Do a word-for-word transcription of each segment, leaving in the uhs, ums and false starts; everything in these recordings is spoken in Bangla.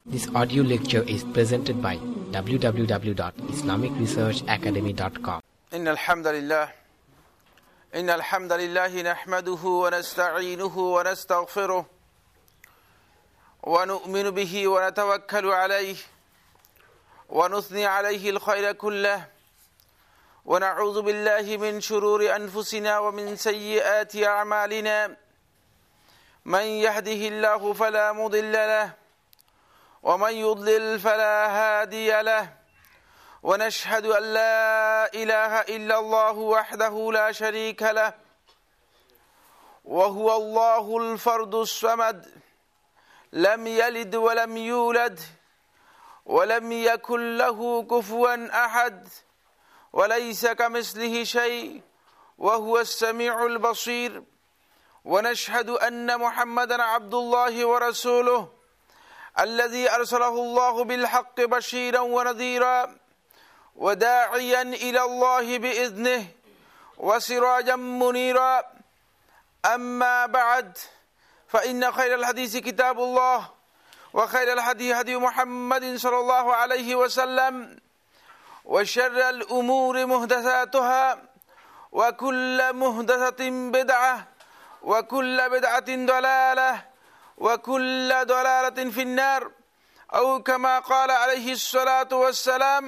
This audio lecture is presented by w w w dot islamic research academy dot com. إن الحمد لله إن الحمد لله نحمده ونستعينه ونستغفره ونؤمن به ونتوكل عليه ونثني عليه الخير كله ونعوذ بالله من شرور أنفسنا ومن سيئات أعمالنا من يهده الله فلا مضل له ومن يضلل فلا هادي له ونشهد أن لا إله إلا الله وحده لا شريك له وهو الله الفرد الصمد لم يلد ولم يولد ولم يكن له كفوا أحد وليس كمثله شيء وهو السميع البصير ونشهد أن محمدا عبد الله ورسوله الذي أرسله الله بالحق بشيرا ونذيرا وداعيا إلى الله بإذنه وسراجا منيرا أما بعد فإن خير الحديث كتاب الله وخير الهدي هدي محمد صلى الله عليه وسلم وشر الأمور محدثاتها وكل محدثة بدعة وكل بدعة ضلالة وكل ضلالة في النار أو كما قال عليه الصلاة والسلام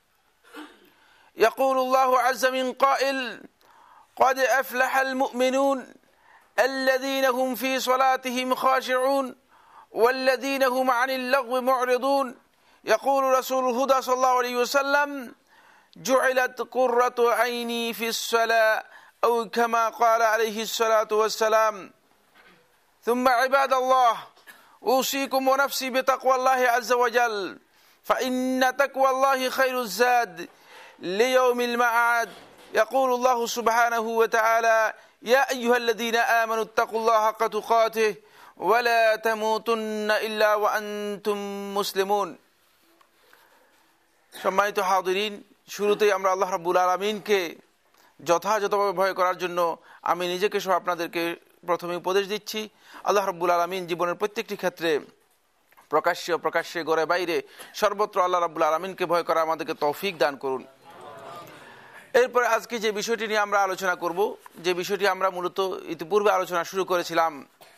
يقول الله عز من قائل قد أفلح المؤمنون الذين هم في صلاتهم خاشعون والذين هم عن اللغو معرضون يقول رسول الهدى صلى الله عليه وسلم جعلت قرة عيني في الصلاة أو كما قال عليه الصلاة والسلام ثم عباد الله أوصيكم ونفسي بتقوى الله عز وجل فإن تقوى الله خير الزاد ليوم المعاد يقول الله سبحانه وتعالى يا أيها الذين آمنوا اتقوا الله حق تقاته ولا تموتن إلا وأنتم مسلمون সম্মানিত হাজিরিন, শুরুতেই আমরা আল্লাহ রাব্বুল আলামিনকে যথাযথভাবে ভয় করার জন্য আমি নিজেকে সহ আপনাদেরকে প্রথমে উপদেশ দিচ্ছি। আল্লাহ রাব্বুল আলামিন জীবনের প্রত্যেকটি ক্ষেত্রে প্রকাশ্য প্রকাশ্যে ঘরে বাইরে সর্বত্র আল্লাহ রাব্বুল আলামিনকে ভয় করা আমাদেরকে তৌফিক দান করুন। এরপর আজকে যে বিষয়টি নিয়ে আমরা আলোচনা করব, যে বিষয়টি আমরা মূলত ইতিপূর্বে আলোচনা শুরু করেছিলাম,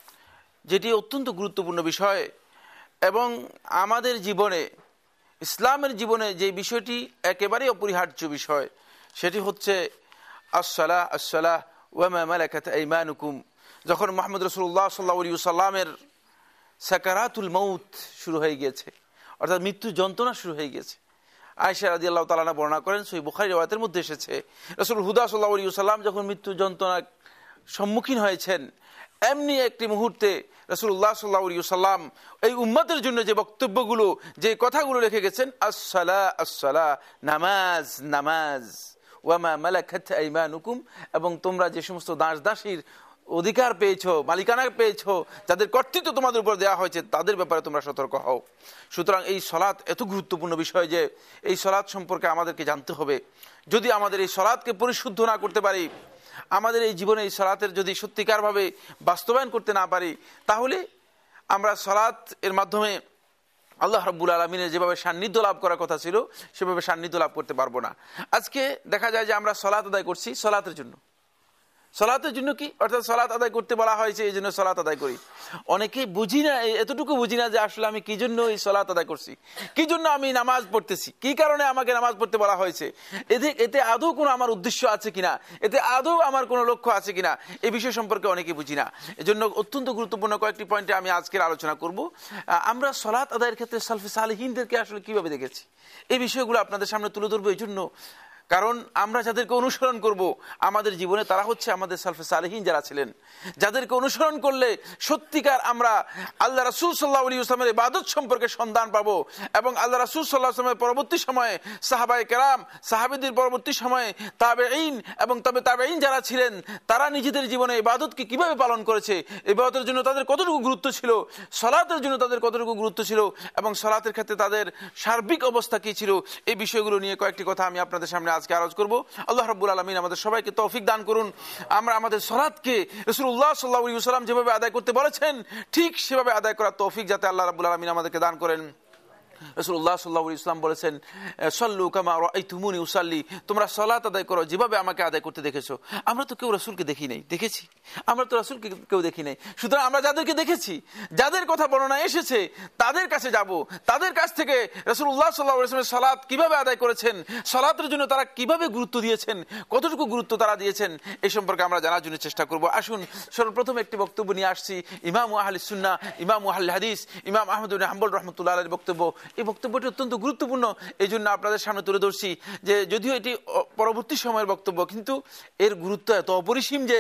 যেটি অত্যন্ত গুরুত্বপূর্ণ বিষয় এবং আমাদের জীবনে, ইসলামের জীবনে যে বিষয়টি একেবারেই অপরিহার্য বিষয়, সেটি হচ্ছে আসসালাহ আসসালাহ ওয়া মা মালাকাত আইমানুকুম। যখন মুহাম্মদ রাসূলুল্লাহ সাল্লাল্লাহু আলাইহি ওয়াসাল্লামের সাকারাতুল মাউত শুরু হয়ে গিয়েছে, অর্থাৎ মৃত্যু যন্ত্রণা শুরু হয়ে গিয়েছে, আয়েশা রাদিয়াল্লাহু তাআলা আনহা বর্ণনা করেন, সহিহ বুখারী riwayat-এর মধ্যে এসেছে, রাসূল হুদা সাল্লাল্লাহু আলাইহি ওয়াসাল্লাম যখন মৃত্যু যন্ত্রণার সম্মুখীন হয়েছেন, এমনি একটি মুহূর্তে রাসূলুল্লাহ সাল্লাল্লাহু আলাইহি ওয়াসাল্লাম এই উম্মতের জন্য যে বক্তব্যগুলো, যে কথাগুলো রেখে গেছেন, আসসালাহ আসসালাহ, নামাজ নামাজ, ওয়া মা মালাকাত আইমানুকুম, এবং তোমরা যে সমস্ত দাস দাসীর অধিকার পেয়েছো, মালিকানা পেয়েছো, যাদের কর্তৃত্ব তোমাদের উপর দেওয়া হয়েছে, তাদের ব্যাপারে তোমরা সতর্ক হও। সুতরাং এই সলাৎ এত গুরুত্বপূর্ণ বিষয় যে এই সলাৎ সম্পর্কে আমাদেরকে জানতে হবে। যদি আমাদের এই সলাৎকে পরিশুদ্ধ না করতে পারি, আমাদের এই জীবনে এই সলাতের যদি সত্যিকারভাবে বাস্তবায়ন করতে না পারি, তাহলে আমরা সলাৎ এর মাধ্যমে আল্লাহ রাব্বুল আলামিনের যেভাবে সান্নিধ্য লাভ করার কথা ছিল সেভাবে সান্নিধ্য লাভ করতে পারবো না। আজকে দেখা যায় যে আমরা সলাত আদায় করছি সলাতের জন্য। সলাতের জন্য কি? অর্থাৎ সলাত আদায় করতে বলা হয়েছে, এই জন্য সলাত আদায় করি। অনেকেই বুঝি না, এতটুকু বুঝি না যে আসলে আমি কি জন্য এই সলাত আদায় করছি, কি জন্য আমি নামাজ পড়তেছি, কি কারণে আমাকে নামাজ পড়তে বলা হয়েছে, এতে এতে আদৌ কোনো আমার উদ্দেশ্য আছে কিনা, এতে আদৌ আমার কোনো লক্ষ্য আছে কিনা, এই বিষয় সম্পর্কে অনেকেই বুঝি না। এজন্য অত্যন্ত গুরুত্বপূর্ণ কয়েকটি পয়েন্টে আমি আজকের আলোচনা করব। আমরা সলাত আদায়ের ক্ষেত্রে সালফে সালেহিনদেরকে আসলে কিভাবে দেখেছি, এই বিষয়গুলো আপনাদের সামনে তুলে ধরবো। এই জন্য কারণ আমরা যাদেরকে অনুসরণ করব আমাদের জীবনে, তারা হচ্ছে আমাদের সালফে সালেহিন যারা ছিলেন, যাদেরকে অনুসরণ করলে সত্যিকার আমরা আল্লাহ রাসূল সাল্লাল্লাহু আলাইহি ওয়াসাল্লামের ইবাদত সম্পর্কে সন্ধান পাবো, এবং আল্লাহ রাসূল সাল্লাল্লাহু আলাইহি ওয়াসাল্লামের পরবর্তী সময়ে সাহাবায়ে কেরাম, সাহাবীদের পরবর্তী সময়ে তাবেঈন এবং তবে তাবেঈন যারা ছিলেন, তারা নিজেদের জীবনে ইবাদতকে কিভাবে পালন করেছে, ইবাদতের জন্য তাদের কতটুকু গুরুত্ব ছিল, সালাতের জন্য তাদের কতটুকু গুরুত্ব ছিল, এবং সালাতের ক্ষেত্রে তাদের সার্বিক অবস্থা কি ছিল, এই বিষয়গুলো নিয়ে কয়েকটি কথা আমি আপনাদের সামনে আজকে আলোচনা করব। আল্লাহ রাব্বুল আলামিন আমাদের সবাইকে তৌফিক দান করুন। আমরা আমাদের সালাতকে রাসূলুল্লাহ সাল্লাল্লাহু আলাইহি ওয়াসাল্লাম যেভাবে আদায় করতে বলেছেন ঠিক সেভাবে আদায় করার তৌফিক যাতে আল্লাহ রাব্বুল আলামিন আমাদেরকে দান করেন। রাসূলুল্লাহ সাল্লাল্লাহু আলাইহি ওয়াসাল্লাম বলেছেন, সল্লু কামা রাআইতুমুনি উসাল্লি, তোমরা সালাত আদায় করো যেভাবে আমাকে আদায় করতে দেখেছো। আমরা তো কেউ রাসূলকে দেখি নাই, দেখেছি? আমরা তো রাসূলকে কেউ দেখি নাই। সুতরাং আমরা যাদেরকে দেখেছি, যাদের কথা বর্ণনা এসেছে, তাদের কাছে যাব, তাদের কাছ থেকে রাসূলুল্লাহ সাল্লাল্লাহু আলাইহি ওয়াসাল্লাম সালাত কিভাবে আদায় করেছেন, সালাতের জন্য তারা কিভাবে গুরুত্ব দিয়েছেন, কতটুকু গুরুত্ব তারা দিয়েছেন, এই সম্পর্কে আমরা জানার জন্য চেষ্টা করব। আসুন সর্বপ্রথম একটি বক্তব্য নিয়ে আসছি ইমাম আহলিস সুন্নাহ, ইমাম আহলে হাদিস, ইমাম আহমদ ইবনে হাম্বল রাহমাতুল্লাহ আলাইহির বক্তব্য। এই বক্তব্যটি অত্যন্ত গুরুত্বপূর্ণ, এই জন্য আপনাদের সামনে তুলে ধরছি যে যদিও এটি পরবর্তী সময়ের বক্তব্য, কিন্তু এর গুরুত্ব এত অপরিসীম যে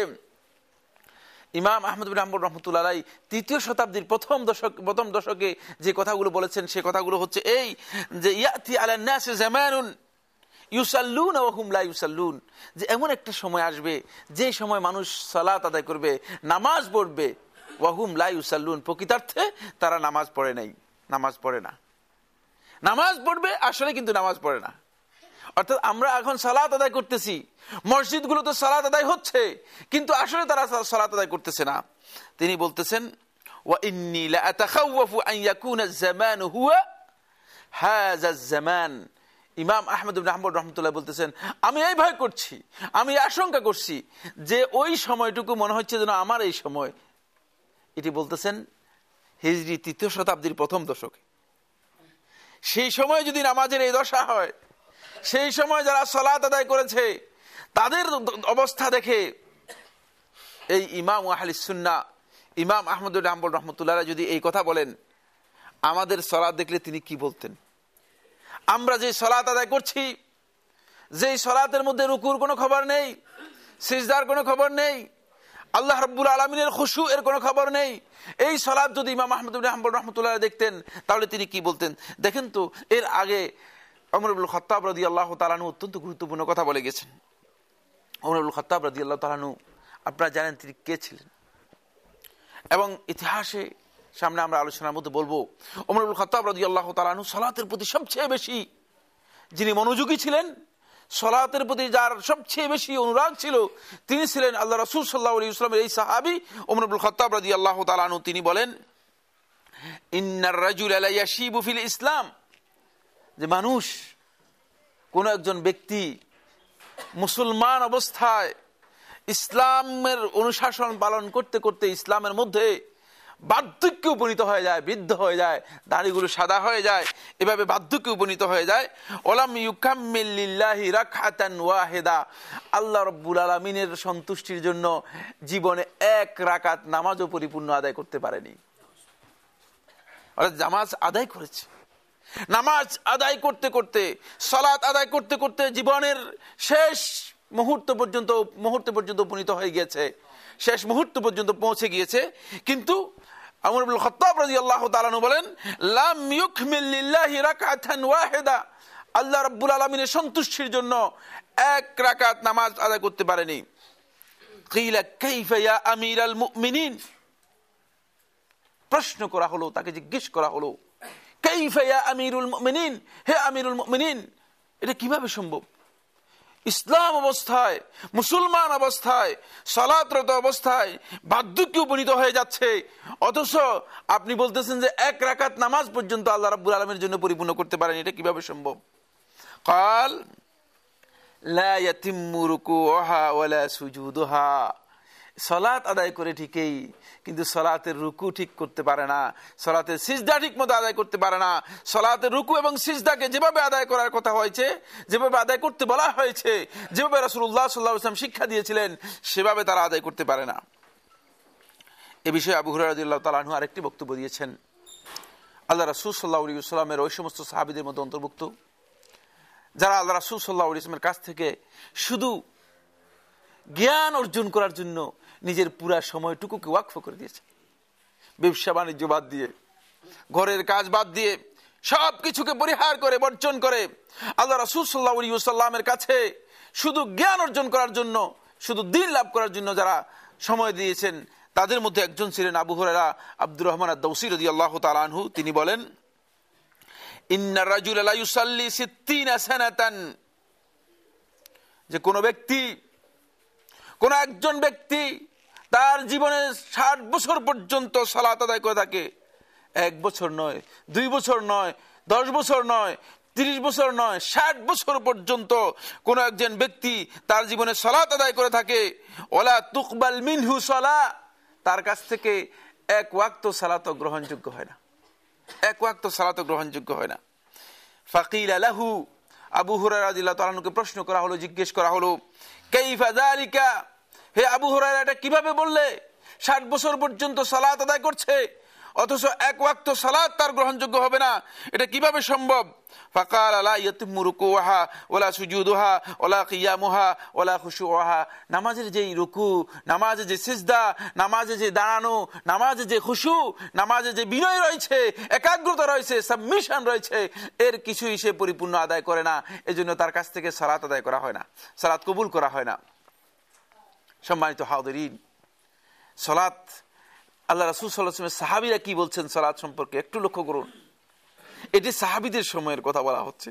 ইমাম আহমদ ইবনে হাম্বল রাহমাতুল্লাহ আলাইহি তৃতীয় শতাব্দীর প্রথম দশক প্রথম দশকে যে কথাগুলো বলেছেন, সে কথাগুলো হচ্ছে এই যে ইয়াতি আলান নাস জামানুন ইউসাল্লুনা ওয়া হুম লা ইউসাল্লুন, যে এমন একটা সময় আসবে যে সময় মানুষ সালাত আদায় করবে, নামাজ পড়বে, ওয়া হুম লা ইউসাল্লুন, প্রকৃতার্থে তারা নামাজ পড়ে নাই, নামাজ পড়ে না, নামাজ পড়বে আসলে কিন্তু নামাজ পড়ে না। অর্থাৎ আমরা এখন সালাত আদায় করতেছি, মসজিদগুলোতে সালাত আদায় হচ্ছে, কিন্তু আসলে তারা সালাত আদায় করতেছে না। তিনি বলতেছেন, ওয়া ইন্নী লা আতাখাওয়াফু আন ইয়াকুনা আয-জামানু হুয়া হাযা আয-জামান। ইমাম আহমদ ইবনে হাম্বল রাহমাতুল্লাহ বলতেছেন, আমি এই ভয় করছি, আমি আশঙ্কা করছি যে ওই সময়টুকু মনে হচ্ছে যেন আমার এই সময়। এটি বলতেছেন হিজরি তৃতীয় শতাব্দীর প্রথম দশকে। সেই সময় যদি নামাজের এই দশা হয়, সেই সময় যারা সালাত আদায় করেছে তাদের অবস্থা দেখে এই ইমাম আহলিস সুন্নাহ ইমাম আহমদ ইবনে হাম্বল রাহমাতুল্লাহ যদি এই কথা বলেন, আমাদের সালাত দেখলে তিনি কি বলতেন? আমরা যে সালাত আদায় করছি, যেই সালাতের মধ্যে রুকুর কোনো খবর নেই, সিজদার কোনো খবর নেই, আল্লাহ রাব্বুল আলামিনের খুশু এর কোনো খবর নেই, এই সালাত যদি ইমাম আহমদ ইবনে হাম্বল রাহমাতুল্লাহ দেখতেন তাহলে তিনি কি বলতেন? দেখেন তো, এর আগে ওমর ইবনুল খাত্তাব রাদিয়াল্লাহু তাআলা আনহু অত্যন্ত গুরুত্বপূর্ণ কথা বলে গেছেন। ওমর ইবনুল খাত্তাব রাদিয়াল্লাহু তাআলা আনহু, আপনারা জানেন তিনি কে ছিলেন, এবং ইতিহাসে সামনে আমরা আলোচনার মধ্যে বলবো। ওমর ইবনুল খাত্তাব রাদিয়াল্লাহু তাআলা আনহু সালাতের প্রতি সবচেয়ে বেশি যিনি মনোযোগী ছিলেন, সালাতের প্রতি যার সবচেয়ে বেশি অনুরাগ ছিল, তিনি ছিলেন আল্লাহ রাসূল সাল্লাল্লাহু আলাইহি ওয়াসাল্লামের এই সাহাবী ওমর ইবনুল খাত্তাব রাদিয়াল্লাহু তাআলা আনহু। তিনি বলেন, ইন্নার রাজুলা লা ইয়াশিবু ফিল ইসলাম, যে মানুষ, কোন একজন ব্যক্তি মুসলমান অবস্থায় ইসলামের অনুশাসন পালন করতে করতে ইসলামের মধ্যে বার্ধক্যে উপনীত হয়ে যায়, বৃদ্ধ হয়ে যায়, দাড়িগুলো সাদা হয়ে যায়, এভাবে বার্ধক্যে উপনীত হয়ে যায়। ওয়ালাম ইউকাম্মিল লিল্লাহি রাকআতান ওয়াহিদা, আল্লাহ রাব্বুল আলামিনের সন্তুষ্টির জন্য জীবনে এক রাকাত নামাজও পরিপূর্ণ আদায় করতে পারেনি। অর্থাৎ নামাজ আদায় করেছে, নামাজ আদায় করতে করতে, সালাত আদায় করতে করতে জীবনের শেষ মুহূর্ত পর্যন্ত মুহূর্ত পর্যন্ত উপনীত হয়ে গিয়েছে, শেষ মুহূর্ত পর্যন্ত পৌঁছে গিয়েছে, কিন্তু ওমর ইবনুল খাত্তাব রাদিয়াল্লাহু তাআলা আনহু বলেন, লাম ইউকমিল লিল্লাহি রাকআতান ওয়াহিদা, আল্লাহ রাব্বুল আলামিনের সন্তুষ্টির জন্য এক রাকাত নামাজ আদায় করতে পারেনি। কিলা কাইফা ইয়া আমিরাল মুমিনিন, প্রশ্ন করা হলো, তাকে জিজ্ঞেস করা হলো, কাইফা ইয়া আমিরুল মুমিনিন, হে আমিরুল মুমিনিন, এটা কিভাবে সম্ভব? ইসলাম অবস্থায়, মুসলমান অবস্থায়, সালাতরত অবস্থায় বার্ধক্যে উপনীত হয়ে যাচ্ছে, অথচ আপনি বলতেছেন যে এক রাকাত নামাজ পর্যন্ত আল্লাহ রাব্বুল আলামিনের জন্য পরিপূর্ণ করতে পারেন, এটা কিভাবে সম্ভব? কাল লা ইয়াতিম্মু রুকুহা ওয়ালা সুজুদুহা, সালাত আদায় করে ঠিকই, কিন্তু সালাতের রুকু ঠিক করতে পারে না, সালাতের সিজদা ঠিক মতো আদায় করতে পারে না। সালাতের রুকু এবং সিজদাকে যেভাবে আদায় করার কথা হয়েছে, যেভাবে আদায় করতে বলা হয়েছে, যেভাবে রাসূলুল্লাহ সাল্লাল্লাহু আলাইহি ওয়াসাল্লাম শিক্ষা দিয়েছিলেন, সেভাবে তারা আদায় করতে পারে না। এ বিষয়ে আবু হুরায়রা রাদিয়াল্লাহু তাআলা আনহু আরেকটি বক্তব্য দিয়েছেন। আল্লাহ রাসূল সাল্লাল্লাহু আলাইহি ওয়াসাল্লামের ওই সমস্ত সাহাবীদের মধ্যে অন্তর্ভুক্ত যারা আল্লাহ রাসূল সাল্লাল্লাহু আলাইহি ওয়াসাল্লামের কাছ থেকে শুধু জ্ঞান অর্জন করার জন্য নিজের পুরা সময়টুকুকে ওয়াকফ করে দিয়েছে, ব্যবসা বাণিজ্য বাদ দিয়ে, ঘরের কাজ বাদ দিয়ে, সব কিছুকে পরিহার করে, বর্জন করে আল্লাহ রাসূল সাল্লাল্লাহু আলাইহি ওয়াসাল্লামের কাছে শুধু জ্ঞান অর্জন করার জন্য, শুধু দ্বীন লাভ করার জন্য যারা সময় দিয়েছেন, তাদের মধ্যে একজন ছিলেন আবু হুরায়রা আব্দুর রহমান আদ-দাওসী রাদিয়াল্লাহু তাআলা আনহু। তিনি বলেন, ইন্নার রাজুলা লা ইউসাল্লি সিত্তিনা সানাতান, যে কোন ব্যক্তি, কোন একজন ব্যক্তি তার জীবনে ষাট বছর পর্যন্ত সালাত আদায় করে থাকে, এক বছর নয়, দুই বছর নয়, দশ বছর নয়, তিরিশ বছর নয়, ষাট বছর পর্যন্ত কোন একজন ব্যক্তি তার জীবনে সালাত আদায় করে থাকে, ওয়ালা তুকবাল মিনহু সালাহ, তার কাছ থেকে এক ওয়াক্ত সালাত গ্রহণযোগ্য হয় না, এক ওয়াক্ত সালাত গ্রহণযোগ্য হয় না। ফাকিলা লাহু, আবু হুরায়রা রাদিয়াল্লাহু তাআলা আনহুকে প্রশ্ন করা হলো, জিজ্ঞেস করা হলো, কাইফা যালিকা, হে আবু হুরায়রা এটা কিভাবে বললে? ষাট বছর পর্যন্ত সালাত আদায় করছে অথচ এক ওয়াক্ত সালাত তার গ্রহণযোগ্য হবে না, এটা কিভাবে সম্ভব? ফাকাল লা ইয়াতিমু রুকুহা ওয়ালা সুজুদুহা ওয়ালা কিয়ামুহা ওয়ালা খুশুউহা, নামাজের যেই রুকু, নামাজে যে সিজদা, নামাজে যে দাঁড়ানো, নামাজে যে খুশু, নামাজে যে বিনয় রয়েছে, একাগ্রতা রয়েছে, সাবমিশন রয়েছে, এর কিছুই সে পরিপূর্ণ আদায় করে না। এজন্য তার কাছ থেকে সালাত আদায় করা হয় না, সালাত কবুল করা হয় না। সম্মানিত হাজিরিন, সালাত, আল্লাহ রাসূল সাল্লাল্লাহু আলাইহি ওয়াসাল্লাম সাহাবীরা কি বলছেন সালাত সম্পর্কে একটু লক্ষ্য করুন। এটি সাহাবীদের সময়ের কথা বলা হচ্ছে,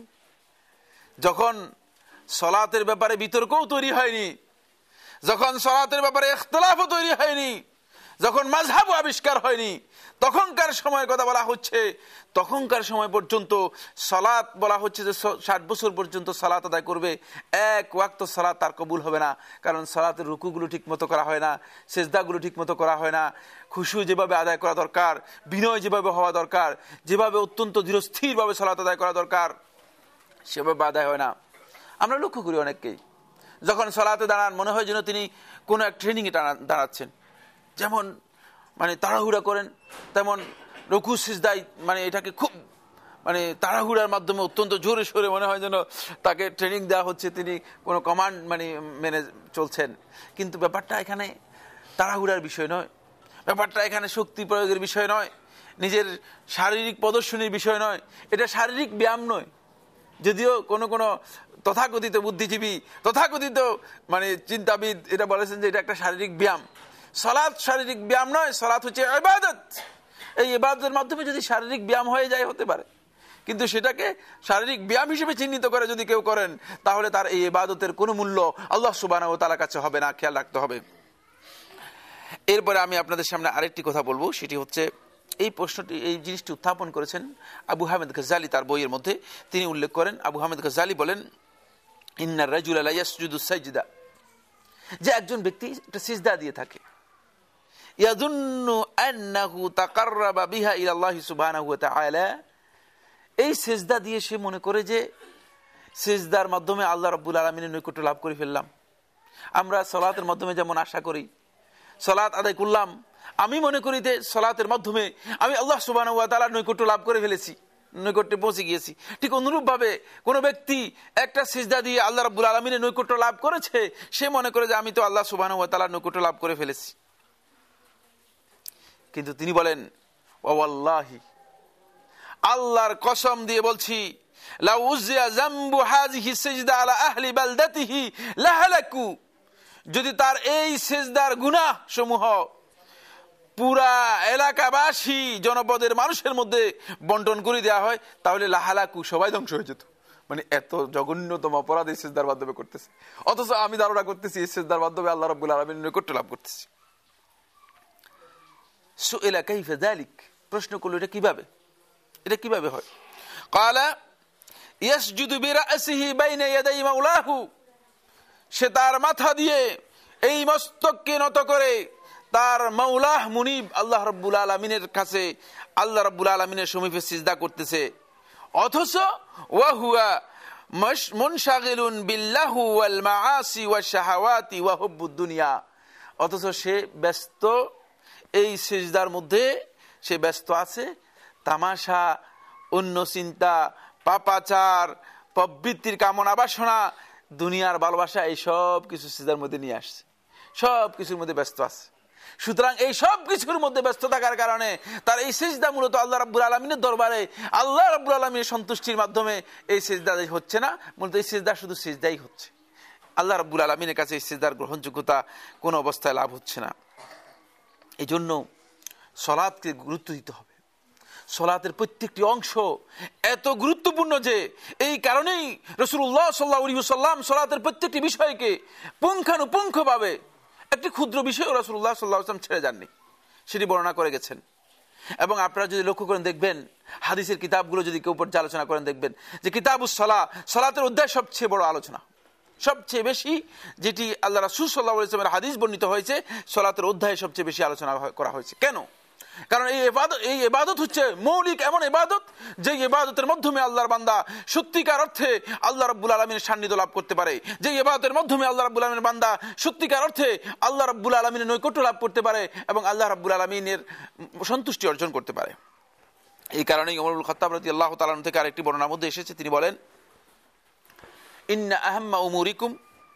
যখন সালাতের ব্যাপারে বিতর্কও তৈরি হয়নি, যখন সালাতের ব্যাপারে ইখতিলাফও তৈরি হয়নি, যখন মাযহাবও আবিষ্কার হয়নি, তখনকার সময়ের কথা বলা হচ্ছে। তখনকার সময় পর্যন্ত সালাত বলা হচ্ছে যে ষাট বছর পর্যন্ত সালাত আদায় করবে, এক ওয়াক্ত সালাত তার কবুল হবে না, কারণ সালাতের রুকুগুলো ঠিক মতো করা হয় না, সেজদাগুলো ঠিক মতো করা হয় না, খুশু যেভাবে আদায় করা দরকার, বিনয় যেভাবে হওয়া দরকার, যেভাবে অত্যন্ত ধীরস্থিরভাবে সালাত আদায় করা দরকার, সেভাবে আদায় হয় না। আমরা লক্ষ্য করি অনেককেই যখন সালাতে দাঁড়ান মনে হয় যেন তিনি কোনো এক ট্রেনিংয়ে দাঁড়াচ্ছেন, যেমন মানে তাড়াহুড়া করেন, তেমন রুকু সিজদায় মানে এটাকে খুব মানে তাড়াহুড়ার মাধ্যমে অত্যন্ত জোরে সোরে মনে হয় যেন তাকে ট্রেনিং দেওয়া হচ্ছে, তিনি কোনো কমান্ড মানে মেনে চলছেন। কিন্তু ব্যাপারটা এখানে তাড়াহুড়ার বিষয় নয়, ব্যাপারটা এখানে শক্তি প্রয়োগের বিষয় নয়, নিজের শারীরিক প্রদর্শনীর বিষয় নয়, এটা শারীরিক ব্যায়াম নয়। যদিও কোনো কোনো তথাকথিত বুদ্ধিজীবী, তথাকথিত মানে চিন্তাবিদ এটা বলেছেন যে এটা একটা শারীরিক ব্যায়াম। সালাত শারীরিক ব্যায়াম নয়, সালাত হচ্ছে ইবাদত। এই ইবাদতের মাধ্যমে যদি শারীরিক ব্যায়াম হয়ে যায় হতে পারে, কিন্তু সেটাকে শারীরিক ব্যায়াম হিসেবে চিহ্নিত করে যদি কেউ করেন তাহলে তার এই ইবাদতের কোনো মূল্য আল্লাহ সুবহানাহু ওয়া তাআলার কাছে হবে না, খেয়াল রাখতে হবে। এরপরে আমি আপনাদের সামনে আরেকটি কথা বলবো, সেটি হচ্ছে এই প্রশ্নটি, এই জিনিসটি উত্থাপন করেছেন আবু হামিদ গাজ্জালি তার বইয়ের মধ্যে। তিনি উল্লেখ করেন, আবু হামিদ গাজ্জালি বলেন, ইন্নার রাজুলা লা ইয়াসজুদু সাজদা, যে একজন ব্যক্তি একটা সিজদা দিয়ে থাকে, ইয়াযুন্নু আন্নাহু তাকাররাবা বিহা ইলা আল্লাহ সুবহানাহু ওয়া তাআলা, এই সিজদা দিয়ে সে মনে করে যে সিজদার মাধ্যমে আল্লাহ রাব্বুল আলামিনের নৈকট্য লাভ করে ফেললাম। আমরা সালাতের মাধ্যমে যেমন আশা করি, সালাত আদায় করলাম, আমি মনে করি যে সালাতের মাধ্যমে আমি আল্লাহ সুবহানাহু ওয়া তাআলার নৈকট্য লাভ করে ফেলেছি, নৈকট্যে পৌঁছে গিয়েছি। ঠিক অনুরূপ ভাবে কোন ব্যক্তি একটা সিজদা দিয়ে আল্লাহ রাব্বুল আলামিনের নৈকট্য লাভ করেছে, সে মনে করে যে আমি তো আল্লাহ সুবহানাহু ওয়া তাআলার নৈকট্য লাভ করে ফেলেছি। কিন্তু তিনি বলেন, ওয়াল্লাহি, আল্লাহর কসম দিয়ে বলছি, লাউ উযিয়া যামবু হাযিহি সিজদা আলা আহলি বালদাতিহি লাহালাকু, যদি তার এই সিজদার গুনাহ সমূহ পুরা এলাকাবাসী জনপদের মানুষের মধ্যে বন্টন করে দেওয়া হয় তাহলে লাহালাকু, সবাই ধ্বংস হয়ে যেত। মানে এত জঘন্যতম অপরাধ এই সিজদার মাধ্যমে করতেছে, অথচ আমি ধারণা করতেছি এই সিজদার মাধ্যমে আল্লাহ রাব্বুল আলামিনের নৈকট্য লাভ করতেছি। সুইলা কাইফা যালিক, প্রশ্ন করলো এটা কিভাবে, এটা কিভাবে হয়? ক্বালা ইয়াসজুদু বিরাসিহি বাইনা ইয়াদাই মাওলাহু, সে তার মাথা দিয়ে এই মস্তককে নত করে তার মাওলাহ মুনিব আল্লাহ রাব্বুল আলামিনের কাছে, আল্লাহ রাব্বুল আলামিনের সমীপে সিজদা করতেছে, অথচ ওয়া হুয়া মুনশাগিলুন বিল্লাহু ওয়াল মাআসি ওয়াশ শাহাওয়াতি ওয়া হুব্বুদ দুনিয়া, অথচ সে ব্যস্ত, এই সিজদার মধ্যে সে ব্যস্ত আছে তামাশা, অন্য চিন্তা, পাপাচার, প্রবৃত্তির কামনা বাসনা, দুনিয়ার ভালোবাসা, এই সব কিছু সিজদার মধ্যে নিয়ে আসছে, সব কিছুর মধ্যে ব্যস্ত আছে। সুতরাং এই সব কিছুর মধ্যে ব্যস্ত থাকার কারণে তার এই সিজদা মূলত আল্লাহ রাব্বুল আলামিনের দরবারে আল্লাহ রাব্বুল আলামিনের সন্তুষ্টির মাধ্যমে এই সিজদা হচ্ছে না, মূলত এই সিজদা শুধু সিজদাই হচ্ছে, আল্লাহ রাব্বুল আলামিনের কাছে এই সিজদার গ্রহণযোগ্যতা কোন অবস্থায় লাভ হচ্ছে না। এই জন্য সালাতকে গুরুত্ব দিতে হবে। সালাতের প্রত্যেকটি অংশ এত গুরুত্বপূর্ণ যে এই কারণেই রাসূলুল্লাহ সাল্লাল্লাহু আলাইহি ওয়াসাল্লাম সালাতের প্রত্যেকটি বিষয়কে পুঙ্খানুপুঙ্খভাবে, একটি ক্ষুদ্র বিষয় রাসূলুল্লাহ সাল্লাল্লাহু আলাইহি ওয়াসাল্লাম ছেড়ে যাননি, সেটি বর্ণনা করে গেছেন। এবং আপনারা যদি লক্ষ্য করেন দেখবেন হাদিসের কিতাবগুলো যদি কেউ পর্যালোচনা করেন দেখবেন যে কিতাবুস সালাহ, সালাতের অধ্যায় সবচেয়ে বড় আলোচনা, সবচেয়ে বেশি যেটি আল্লাহ রাসূল সাল্লাল্লাহু আলাইহি ওয়াসাল্লামের হাদিস বর্ণিত হয়েছে সালাতের অধ্যায়ে সবচেয়ে বেশি আলোচনা করা হয়েছে। কেন? কারণ এই ইবাদত এই ইবাদত হচ্ছে মৌলিক এমন ইবাদত যে ইবাদতের মাধ্যমে আল্লাহর বান্দা সত্যিকার অর্থে আল্লাহ রাব্বুল আলামিনের সান্নিধ্য লাভ করতে পারে, যে ইবাদতের মাধ্যমে আল্লাহ রাব্বুল আলামিনের বান্দা সত্যিকার অর্থে আল্লাহ রাব্বুল আলামিনের নৈকট্য লাভ করতে পারে এবং আল্লাহ রাব্বুল আলামিনের সন্তুষ্টি অর্জন করতে পারে। এই কারণেই ওমর ইবনে খাত্তাব রাদিয়াল্লাহু তাআলা আনহু থেকে আরেকটি বর্ণনার মধ্যে এসেছে, তিনি বলেন ইন্না আহাম্মা উমুরিকুম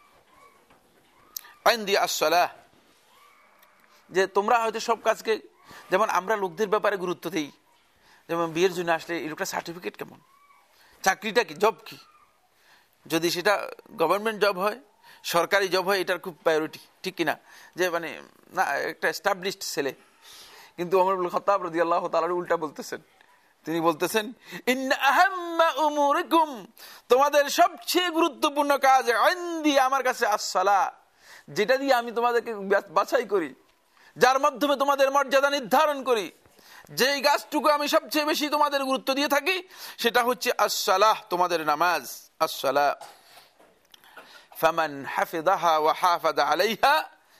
ইনদি আস-সালাহ, যে তোমরা হয়তো সব কাজকে, যেমন আমরা লোকদের ব্যাপারে গুরুত্ব দিই, যেমন বিয়ের জন্য আসলে এই লোকটা সার্টিফিকেট কেমন, চাকরিটা কি, জব কি, যদি সেটা গভর্নমেন্ট জব হয়, সরকারি জব হয়, এটার খুব প্রায়োরিটি, ঠিক কিনা, যে মানে না একটা এস্টাবলিশড ছেলে। কিন্তু ওমর ইবনে খাত্তাব রাদিয়াল্লাহু তাআলা উল্টা বলতেছেন, তিনি বলতেছেন ইন্না আহাম্মা উমুরিকুম, তোমাদের সবচেয়ে গুরুত্বপূর্ণ কাজ ইনদি, আমার কাছে আস-সালাহ, যেটা দিয়ে আমি তোমাদেরকে বাছাই করি, যার মাধ্যমে তোমাদের মর্যাদা নির্ধারণ করি, যেই গাছটুকু আমি সবচেয়ে বেশি তোমাদের গুরুত্ব দিয়ে থাকি সেটা হচ্ছে আস-সালাহ, তোমাদের নামাজ। আস-সালাহ ফামান হাফিযাহা ওয়া হাফাযা আলাইহা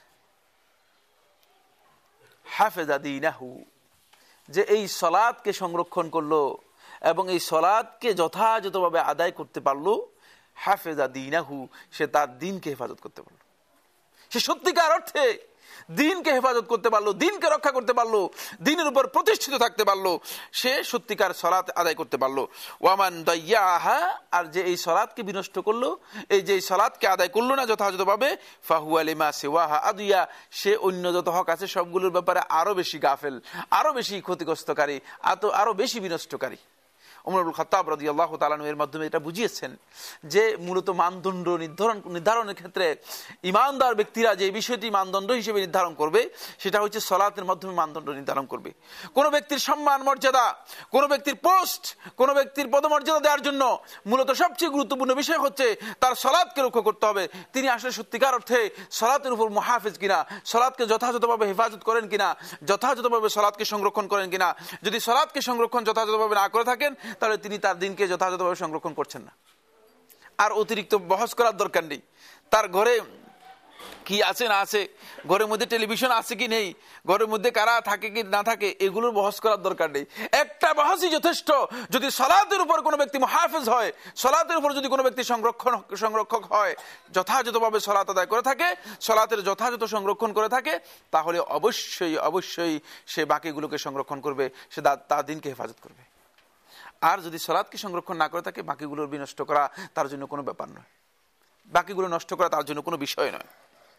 হাফিযা দীনাহু, যে এই সালাতকে সংরক্ষণ করলো এবং এই সালাতকে যথাযথভাবে আদায় করতে পারলো, হাফিযা দীনাহু, সে তার দ্বীনকে হেফাজত করতে পারলো, সে সত্যিকার অর্থে দ্বীনকে হেফাজত করতে পারলো, দ্বীনকে রক্ষা করতে পারলো, দ্বীনের উপর প্রতিষ্ঠিত থাকতে পারলো, সে সত্যিকার সালাত আদায় করতে পারলো। ওয়ামান দাইয়াহা, আর যে এই সালাতকে বিনষ্ট করলো, এই যে সালাতকে আদায় করলো না যথাযথভাবে, ফাহুয়া লিমা সিওয়াহা আদিয়া, সে অন্য যত হক আছে সবগুলোর ব্যাপারে আরো বেশি গাফেল, আরো বেশি ক্ষতিগ্রস্তকারী, আরো বেশি বিনষ্টকারী। ওমর ইবনে খাত্তাব রাদিয়াল্লাহু তাআলা আনহু এর মাধ্যমে এটা বুঝিয়েছেন যে মূলত মানদণ্ড নির্ধারণ নির্ধারণের ক্ষেত্রে ইমানদার ব্যক্তিরা যে বিষয়টি মানদণ্ড হিসেবে নির্ধারণ করবে সেটা হচ্ছে সালাতের মাধ্যমে মানদণ্ড নির্ধারণ করবে। কোন ব্যক্তির সম্মান মর্যাদা, কোন ব্যক্তির পোস্ট, কোন ব্যক্তির পদমর্যাদা দেওয়ার জন্য মূলত সবচেয়ে গুরুত্বপূর্ণ বিষয় হচ্ছে তার সালাতকে রক্ষা করতে হবে, তিনি আসলে সত্যিকার অর্থে সালাতের উপর মুহাফিজ কিনা, সালাতকে যথাযথভাবে হেফাজত করেন কিনা, যথাযথভাবে সালাতকে সংরক্ষণ করেন কিনা। যদি সালাতকে সংরক্ষণ যথাযথভাবে না করে থাকেন তাহলে তিনি তার দিনকে যথাযথভাবে সংরক্ষণ করছেন না। আর অতিরিক্ত বহস করার দরকার নেই, তার ঘরে কি আছে না আছে, ঘরের মধ্যে টেলিভিশন আছে কি নেই, ঘরের মধ্যে কারা থাকে কি না থাকে, এগুলোর বহস করার দরকার নেই। একটা বহসই যথেষ্ট। যদি সালাতের উপর কোনো ব্যক্তি মুহাফিজ হয়, সালাতের উপর যদি কোনো ব্যক্তি সংরক্ষণ সংরক্ষক হয়, যথাযথভাবে সালাত আদায় করে থাকে, সালাতের যথাযথ সংরক্ষণ করে থাকে, তাহলে অবশ্যই অবশ্যই সে বাকিগুলোকে সংরক্ষণ করবে, সে তার দিনকে হেফাজত করবে। আর যদি সালাতকে সংরক্ষণ না করে থাকে, বাকিগুলোর বিনষ্ট করা তার জন্য কোনো ব্যাপার নয়, বাকিগুলো নষ্ট করা তার জন্য কোনো বিষয় নয়।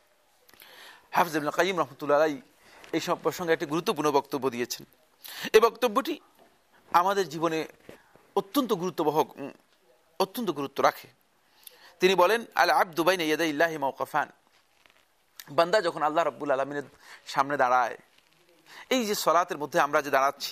হাফিজ ইবনে কাইয়িম রাহমাতুল্লাহ আলাইহি এই সব প্রসঙ্গে একটি গুরুত্বপূর্ণ বক্তব্য দিয়েছেন। এই বক্তব্যটি আমাদের জীবনে অত্যন্ত গুরুত্ববহ অত্যন্ত গুরুত্ব রাখে। তিনি বলেন আল আবদু বাইনা ইয়াদাইল্লাহি মাওকাফান, বান্দা যখন আল্লাহ রাব্বুল আলামিনের সামনে দাঁড়ায়, এই যে সালাতের মধ্যে আমরা যে দাঁড়াচ্ছি,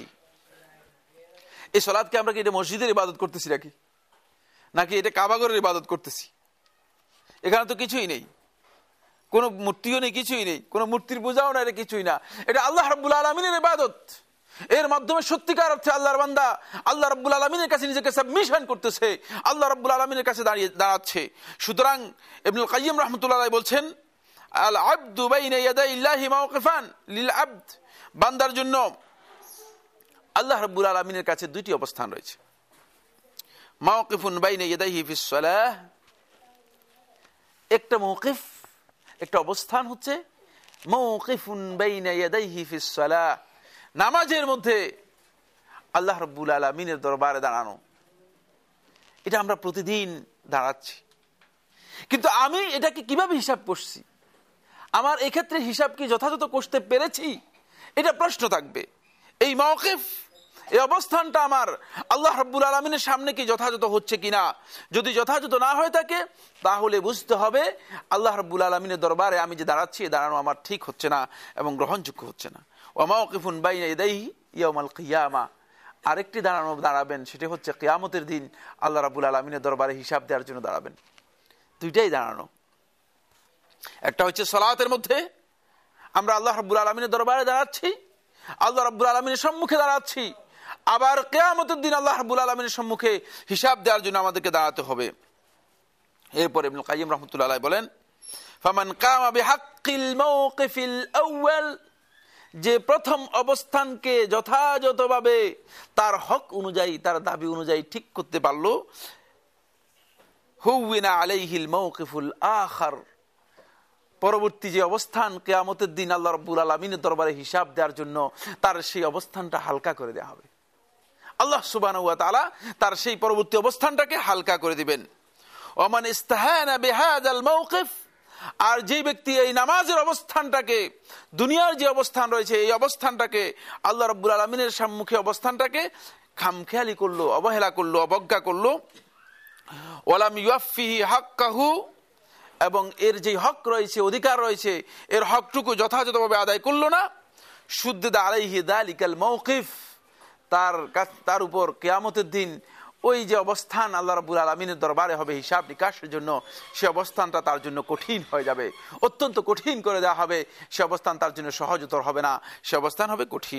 এই সালাতকে আমরা কি এটা মসজিদের ইবাদত করতেছি নাকি নাকি এটা কাবাঘরের ইবাদত করতেছি? এখানে তো কিছুই নেই, কোনো মূর্তিও নেই, কিছুই নেই, কোনো মূর্তির পূজাও না, এটা কিছুই না, এটা আল্লাহ রাব্বুল আলামিনের ইবাদত। এর মাধ্যমে সত্যিকার অর্থে আল্লাহর বান্দা আল্লাহ রাব্বুল আলামিনের কাছে নিজেকে সাবমিশন করতেছে, আল্লাহ রাব্বুল আলামিনের কাছে দাঁড়িয়ে দাঁড়াচ্ছে। সুতরাং ইবনুল কাইয়িম রাহমাতুল্লাহ আলাইহি বলছেন আল আবদু বাইনা ইয়াদাইল্লাহি মাওকিফান লিল আবদ, বান্দার জন্য আল্লাহ রাব্বুল আলামিনের কাছে দুইটি অবস্থান রয়েছে। মাওকিফুন বাইনা ইয়াদাইহি ফিস সালাহ, একটা মওকিফ, একটা অবস্থান হচ্ছে মাওকিফুন বাইনা ইয়াদাইহি ফিস সালাহ, নামাজের মধ্যে আল্লাহ রাব্বুল আলামিনের দরবারে দাঁড়ানো। এটা আমরা প্রতিদিন দাঁড়াচ্ছি, কিন্তু আমি এটাকে কিভাবে হিসাব করছি, আমার এক্ষেত্রে হিসাব কি যথাযথ করতে পেরেছি, এটা প্রশ্ন থাকবে। এই মাওকিফ, এই অবস্থানটা আমার আল্লাহ রাব্বুল আলামিনের সামনে কি যথাযথ হচ্ছে কিনা। যদি যথাযথ না হয়ে থাকে তাহলে বুঝতে হবে আল্লাহ রাব্বুল আলামিনের দরবারে আমি যে দাঁড়াচ্ছি, দাঁড়ানো আমার ঠিক হচ্ছে না এবং গ্রহণযোগ্য হচ্ছে না। ওয়া মাওকিফুন বাইনা ইয়াদাইহি ইয়াউমাল কিয়ামা, আরেকটি দাঁড়ানো দাঁড়াবেন, সেটা হচ্ছে কিয়ামতের দিন আল্লাহ রাব্বুল আলামিনের দরবারে হিসাব দেওয়ার জন্য দাঁড়াবেন। দুইটাই দাঁড়ানো, একটা হচ্ছে সালাতের মধ্যে আমরা আল্লাহ রাব্বুল আলামিনের দরবারে দাঁড়াচ্ছি, আল্লাহ রাব্বুল আলামিনের সম্মুখে দাঁড়াচ্ছি, আবার কিয়ামতের দিন আল্লাহ রাব্বুল আলামিনের সম্মুখে হিসাব দেওয়ার জন্য আমাদেরকে দাঁড়াতে হবে। এরপর ইবনুল কাইয়্যিম রাহমাতুল্লাহ আলাইহি বলেন, ফামান কামা বিহাক্কিল মাওকিফিল আউয়াল, যে প্রথম অবস্থানকে যথাযথভাবে তার হক অনুযায়ী, তার দাবি অনুযায়ী ঠিক করতে পারলো, হুওয়িনা আলাইহিল মাওকিফুল আখার, পরবর্তী যে অবস্থান কিয়ামতের দিন আল্লাহ রাব্বুল আলামিনের দরবারে হিসাব দেওয়ার জন্য, তার সেই অবস্থানটা হালকা করে দেওয়া হবে। আল্লাহ সুবহানাহু ওয়া তাআলা তার সেই পরবর্তী অবস্থানটাকে হালকা করে দিবেন। ওমান ইস্তাহানা বিহাযাল মাওকিফ, আর যে ব্যক্তি এই নামাজের অবস্থানটাকে, দুনিয়ার যে অবস্থান রয়েছে এই অবস্থানটাকে, আল্লাহ রাব্বুল আলামিনের সম্মুখে অবস্থানটাকে খামখেয়ালি করলো, অবহেলা করলো, অবজ্ঞা করলো, ওয়ালাম ইউফিহি হাক্কাহু, এবং এর যে হক রয়েছে, অধিকার রয়েছে, এর হকটুকু যথাযথভাবে আদায় করলো না, শুদ্দিদা আলাইহি যালিকাল মাওকিফ, তার তার উপর কিয়ামতের দিন ওই যে অবস্থান আল্লাহ রাব্বুল আলামিনের দরবারে হবে হিসাব নিকাশের জন্য, সে অবস্থানটা তার জন্য কঠিন হয়ে যাবে, অত্যন্ত কঠিন করে দেওয়া হবে। সে অবস্থান তার জন্য সহজতর হবে না, সে অবস্থান হবে কঠিন।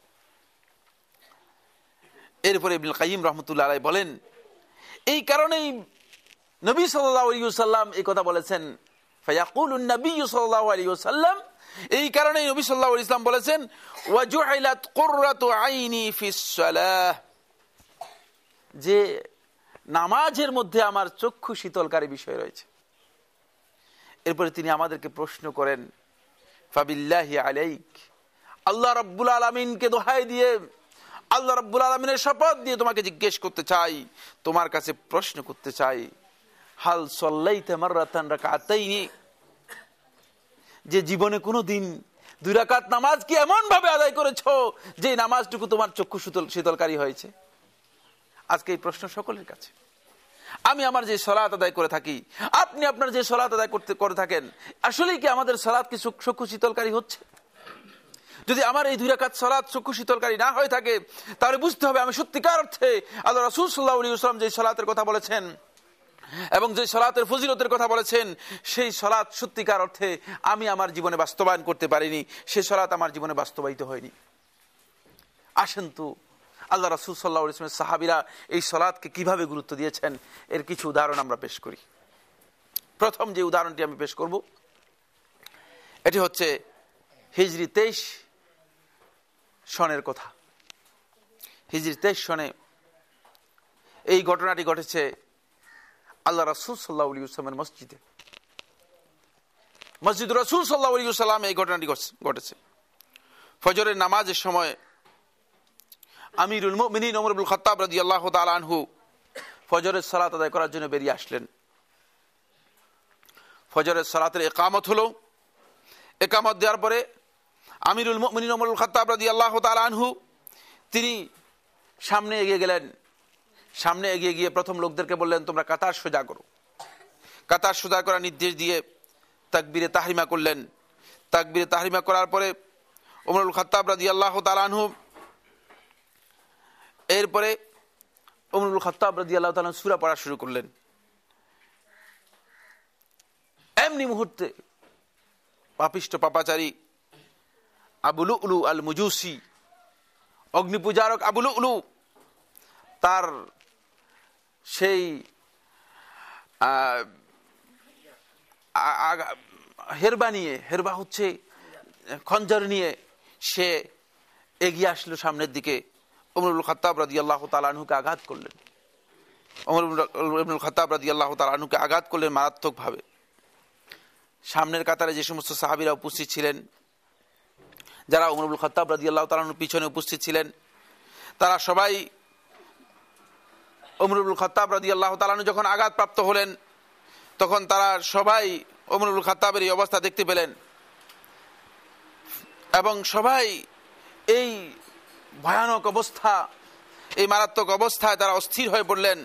এরপরে ইবনুল কাইয়্যিম রাহমাতুল্লাহ আলাইহি বলেন, এই কারণেই নবী সাল্লাল্লাহু আলাইহি ওয়াসাল্লাম এই কথা বলেছেন, ফায়াকুলুন নবী সাল্লাল্লাহু আলাইহি ওয়াসাল্লাম, এই কারণেই নবী সাল্লাল্লাহু আলাইহি ওয়াসাল্লাম বলেছেন, ওয়াজুইলাত কুররাতু আইনি ফিস সালাহ, যে নামাজের মধ্যে আমার চক্ষু শীতলকারী বিষয় রয়েছে। এরপরে তিনি আমাদেরকে প্রশ্ন করেন, ফাবিল্লাহি আলাইক, আল্লাহ রাব্বুল আলামিনকে দোহাই দিয়ে, আল্লাহ রাব্বুল আলামিনের শপথ দিয়ে তোমাকে জিজ্ঞেস করতে চাই, তোমার কাছে প্রশ্ন করতে চাই, হাল সাল্লাইতা মাররাতান রাকাতাইনি, যে জীবনে কোনো দিন দুই রাকাত নামাজ কি এমন ভাবে আদায় করেছো যে নামাজটুকু তোমার চক্ষু শীতল শীতলকারী হয়েছে? আজকে এই প্রশ্ন সকলের কাছে। আমি আমার যে সালাত আদায় করে থাকি, আপনি আপনার যে সালাত আদায় করতে করে থাকেন, আসলেই কি আমাদের সালাত কি চক্ষু শীতলকারী হচ্ছে? যদি আমার এই দুই রাকাত সালাত চক্ষু শীতলকারী না হয়ে থাকে, তাহলে বুঝতে হবে আমি সত্যিকার অর্থে আল্লাহ রাসূল সাল্লাল্লাহু আলাইহি ওয়াসাল্লাম যে সালাতের কথা বলেছেন এবং যে সালাতের ফজিলতের কথা বলেছেন, সেই সালাত সত্যিকার অর্থে আমি আমার জীবনে বাস্তবায়ন করতে পারিনি, সেই সালাত আমার জীবনে বাস্তবায়িত হয়নি। আসেন তো আল্লাহ রাসূল সাল্লাল্লাহু আলাইহি ওয়াসাল্লামের সাহাবীরা এই সালাতকে কিভাবে গুরুত্ব দিয়েছেন এর কিছু উদাহরণ আমরা পেশ করি। প্রথম যে উদাহরণটি আমি পেশ করব, এটি হচ্ছে হিজরি তেইশ সনের কথা। হিজরি তেইশ সনে এই ঘটনাটি ঘটেছে আল্লাহ রাসূল সাল্লাল্লাহু আলাইহি ওয়াসাল্লামের মসজিদে, মসজিদ রাসূল সাল্লাল্লাহু আলাইহি ওয়াসাল্লাম এই ঘটনাটি ঘটেছে। ফজরের নামাজের সময় আমিরুল মুমিনিন ওমর ইবনুল খাত্তাব রাদিয়াল্লাহু তাআলা আনহু ফজরের সালাত আদায় করার জন্য বেরিয়ে আসলেন। ফজরের সালাতের ইকামত হলো। ইকামত দেওয়ার পরে আমিরুল মুমিনিন ওমর ইবনুল খাত্তাব রাদিয়াল্লাহু তাআলা আনহু তিনি সামনে এগিয়ে গেলেন। সামনে এগিয়ে গিয়ে প্রথম লোকদেরকে বললেন, তোমরা কাতার সোজা করো। কাতার সোজা করার নির্দেশ দিয়ে তাকবীরে তাহরিমা করলেন। তাকবীরে তাহরিমা করার পরে ওমর ইবনুল খাত্তাব রাদিয়াল্লাহু তাআলা আনহু এরপরে ওমর ইবনুল খাত্তাব রাদিয়াল্লাহু তাআলা সূরা পড়া শুরু করলেন। এমনি মুহূর্তে পাপিষ্ট পাপাচারী আবু লুলু আল মুজুসি, অগ্নিপূজারক আবু লুলু, তার সেই হেরবা নিয়ে, হেরবা হচ্ছে খঞ্জর নিয়ে সে এগিয়ে আসলো সামনের দিকে। ওমর ইবনুল খাত্তাব রাদিয়াল্লাহু তাআলা আনহুকে আঘাত করলেন। ওমর ইবনুল খাত্তাব রাদিয়াল্লাহু তাআলা আনহুকে আঘাত করলেন মারাত্মকভাবে। সামনের কাতারে যে সমস্ত সাহাবীরা উপস্থিত ছিলেন, যারা ওমর ইবনুল খাত্তাব রাদিয়াল্লাহু তাআলা আনহুর পিছনে উপস্থিত ছিলেন, তারা সবাই ওমর ইবনুল খাত্তাব রাদিয়াল্লাহু তাআলা আনহু যখন আঘাতপ্রাপ্ত হলেন, তখন তারা সবাই ওমর ইবনুল খাত্তাবের এই অবস্থা দেখতে পেলেন এবং সবাই এই ভয়ানক অবস্থা, এই মারাত্মক অবস্থায় তারা অস্থির হয়ে পড়লেন।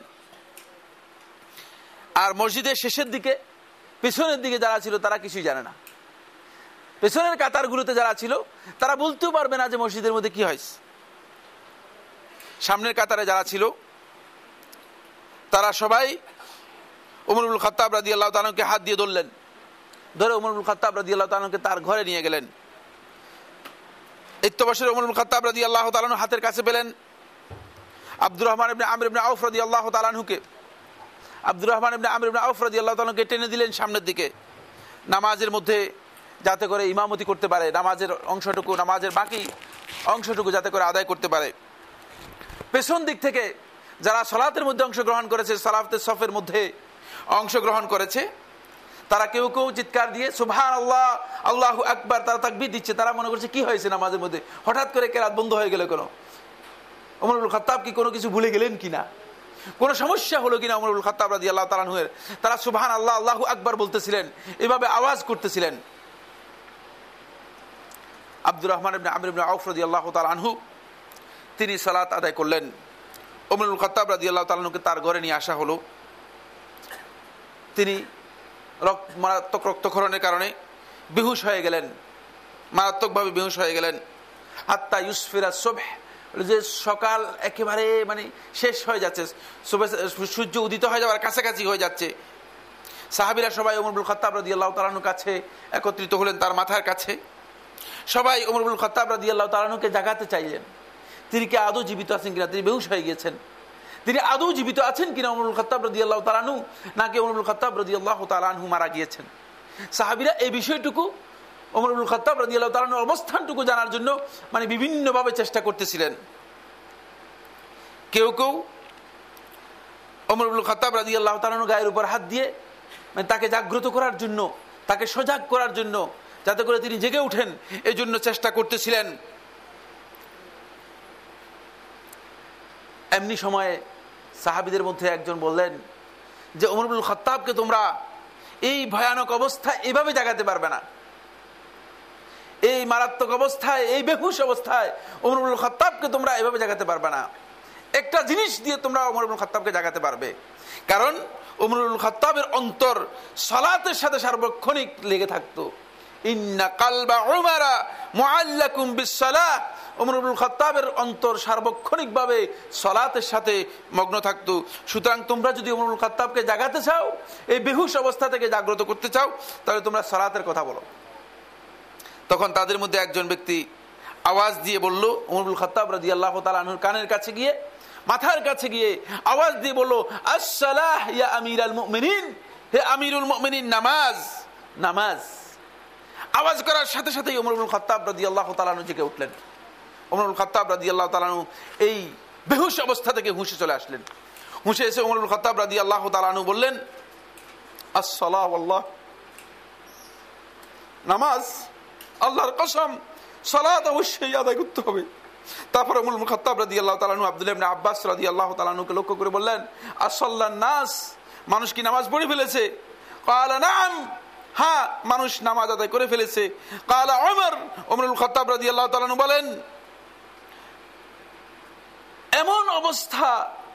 আর মসজিদের শেষের দিকে, পেছনের দিকে যারা ছিল তারা কিছুই জানে না। পেছনের কাতারগুলোতে যারা ছিল তারা বলতেও পারবে না যে মসজিদের মধ্যে কি হয়েছে। সামনের কাতারে যারা ছিল তারা সবাই ওমর ইবনুল খাত্তাব রাদিয়াল্লাহু তাআলা আনহুকে হাত দিয়ে ধরলেন। ধরে ওমর ইবনুল খাত্তাব রাদিয়াল্লাহু তাআলা আনহুকে তার ঘরে নিয়ে গেলেন। ইত্যবসরে ওমর ইবনে খাত্তাব রাদিয়াল্লাহু তাআলা আনহু হাতের কাছে পেলেন আব্দুর রহমান ইবনে আমর ইবনে আউফ রাদিয়াল্লাহু তাআলা আনহুকে। আব্দুর রহমান ইবনে আমর ইবনে আউফ রাদিয়াল্লাহু তাআলা আনহুকে টেনে দিলেন সামনের দিকে, নামাজের মধ্যে যাতে করে ইমামতি করতে পারে, নামাজের অংশটুকু, নামাজের বাকি অংশটুকু যাতে করে আদায় করতে পারে। পেছন দিক থেকে যারা সালাতের মধ্যে অংশগ্রহণ করেছে, সালাতের সফের মধ্যে অংশগ্রহণ করেছে, তারা কেউ কেউ চিৎকার দিয়ে সুবহানাল্লাহ, আল্লাহু আকবার, তারা তাকবীর দিচ্ছে। তারা মনে করছে কি হয়েছে নামাজের মধ্যে, হঠাৎ করে কেরাত বন্ধ হয়ে গেল কেন? ওমর ইবনে খাত্তাব কি কোনো কিছু ভুলে গেলেন কিনা, কোনো সমস্যা হলো কিনা ওমর ইবনে খাত্তাব রাদিয়াল্লাহু তাআলা আনহু? তারা সুবহানাল্লাহ, আল্লাহু আকবার বলতেছিলেন, এভাবে আওয়াজ করতেছিলেন। আব্দুর রহমান ইবনে আমর ইবনে আউফ রাদিয়াল্লাহু তাআলা আনহু তিনি সালাত আদায় করলেন। ওমর ইবনে খাত্তাব রাদিয়াল্লাহু তাআলা আনহুকে তার ঘরে নিয়ে আসা হলো। তিনি মারাত্মক রক্তক্ষরণের কারণে বেহুশ হয়ে গেলেন, মারাত্মকভাবে বেহুশ হয়ে গেলেন। হাত্তা ইউসফিরা সুবহ, যে সকাল একেবারে মানে শেষ হয়ে যাচ্ছে, সূর্য উদিত হয়ে যাওয়ার কাছাকাছি হয়ে যাচ্ছে। সাহাবীরা সবাই ওমর ইবনে খাত্তাব রাদিয়াল্লাহু তাআলা আনহুর কাছে একত্রিত হলেন, তার মাথার কাছে। সবাই ওমর ইবনে খাত্তাব রাদিয়াল্লাহু তাআলা আনহুকে জাগাতে চাইলেন, তিনি কি আদৌ জীবিত আছেন কিনা, তিনি বেহুশ হয়ে গেছেন, তিনি আদৌ জীবিত আছেন কিনা ওমর ইবনে খাত্তাব রাদিয়াল্লাহু তাআলা আনহু, নাকি ওমর ইবনে খাত্তাব রাদিয়াল্লাহু তাআলা আনহু মারা গিয়েছেন। সাহাবীরা এই বিষয়টুকু, ওমর ইবনে খাত্তাব রাদিয়াল্লাহু তাআলা আনহুর অবস্থানটুকু জানার জন্য মানে বিভিন্নভাবে চেষ্টা করতেছিলেন। কেউ কেউ ওমর ইবনে খাত্তাব রাদিয়াল্লাহু তাআলা আনহুর গায়ের উপর হাত দিয়ে মানে তাকে জাগ্রত করার জন্য, তাকে সজাগ করার জন্য, যাতে করে তিনি জেগে উঠেন, এই জন্য চেষ্টা করতেছিলেন। এমনি সময়ে সাহাবীদের মধ্যে একজন বললেন যে ওমর ইবনে খাত্তাবকে তোমরা এই ভয়ানক অবস্থায় এভাবে জাগাতে পারবে না, এই মারাত্মক অবস্থায়, এই বেহুশ অবস্থায় ওমর ইবনে খাত্তাবকে তোমরা এভাবে জাগাতে পারবে না। একটা জিনিস দিয়ে তোমরা ওমর ইবনে খাত্তাবকে জাগাতে পারবে, কারণ ওমর ইবনে খাত্তাবের অন্তর সালাতের সাথে সার্বক্ষণিক লেগে থাকতো। ইন্না কালবা উমারা মুআল্লাকুম বিসসালাহ, ওমর ইবনে খাত্তাবের অন্তর সার্বক্ষণিকভাবে সালাতের সাথে মগ্ন থাকতো। সুতরাং তোমরা যদি ওমর ইবনে খাত্তাবকে জাগাতে চাও, এই বেহুশ অবস্থা থেকে জাগ্রত করতে চাও, তাহলে তোমরা সালাতের কথা বলো। তখন তাদের মধ্যে একজন ব্যক্তি আওয়াজ দিয়ে বলল, ওমর ইবনে খাত্তাব রাদিয়াল্লাহু তাআলা আনহুর কানের কাছে গিয়ে, মাথার কাছে গিয়ে আওয়াজ দিয়ে বলল, আসসালাহ ইয়া আমিরাল মুমিনিন, হে আমিরুল মুমিনিন, নামাজ, নামাজ। আওয়াজ করার সাথে সাথেই ওমর ইবনে খাত্তাব রাদিয়াল্লাহু তাআলা আনহু জেগে উঠলেন। ওমর ইবনে খাত্তাব রাদিয়াল্লাহু তাআলা আনহু এই বেহুশ অবস্থা থেকে হুঁশে চলে আসলেন। হুঁশে এসে ওমর ইবনে খাত্তাব রাদিয়াল্লাহু তাআলা আনহু বললেন, আসসালাহ ওয়াল্লাহ, নামাজ, আল্লাহর কসম, সালাত অবশ্যই আদায় করতে হবে। তারপরে ওমর ইবনে খাত্তাব রাদিয়াল্লাহু তাআলা আনহু আব্দুল্লাহ ইবনে আব্বাস রাদিয়াল্লাহু তাআলা আনহুকে লক্ষ্য করে বললেন, আসাল্লান নাস, মানুষ কি নামাজ পড়ে ফেলেছে? ক্বালা নাম, হ্যাঁ, মানুষ নামাজ আদায় করে ফেলেছে। ক্বালা ওমর, ওমর ইবনে খাত্তাব রাদিয়াল্লাহু তাআলা আনহু বলেন, এমন অবস্থা,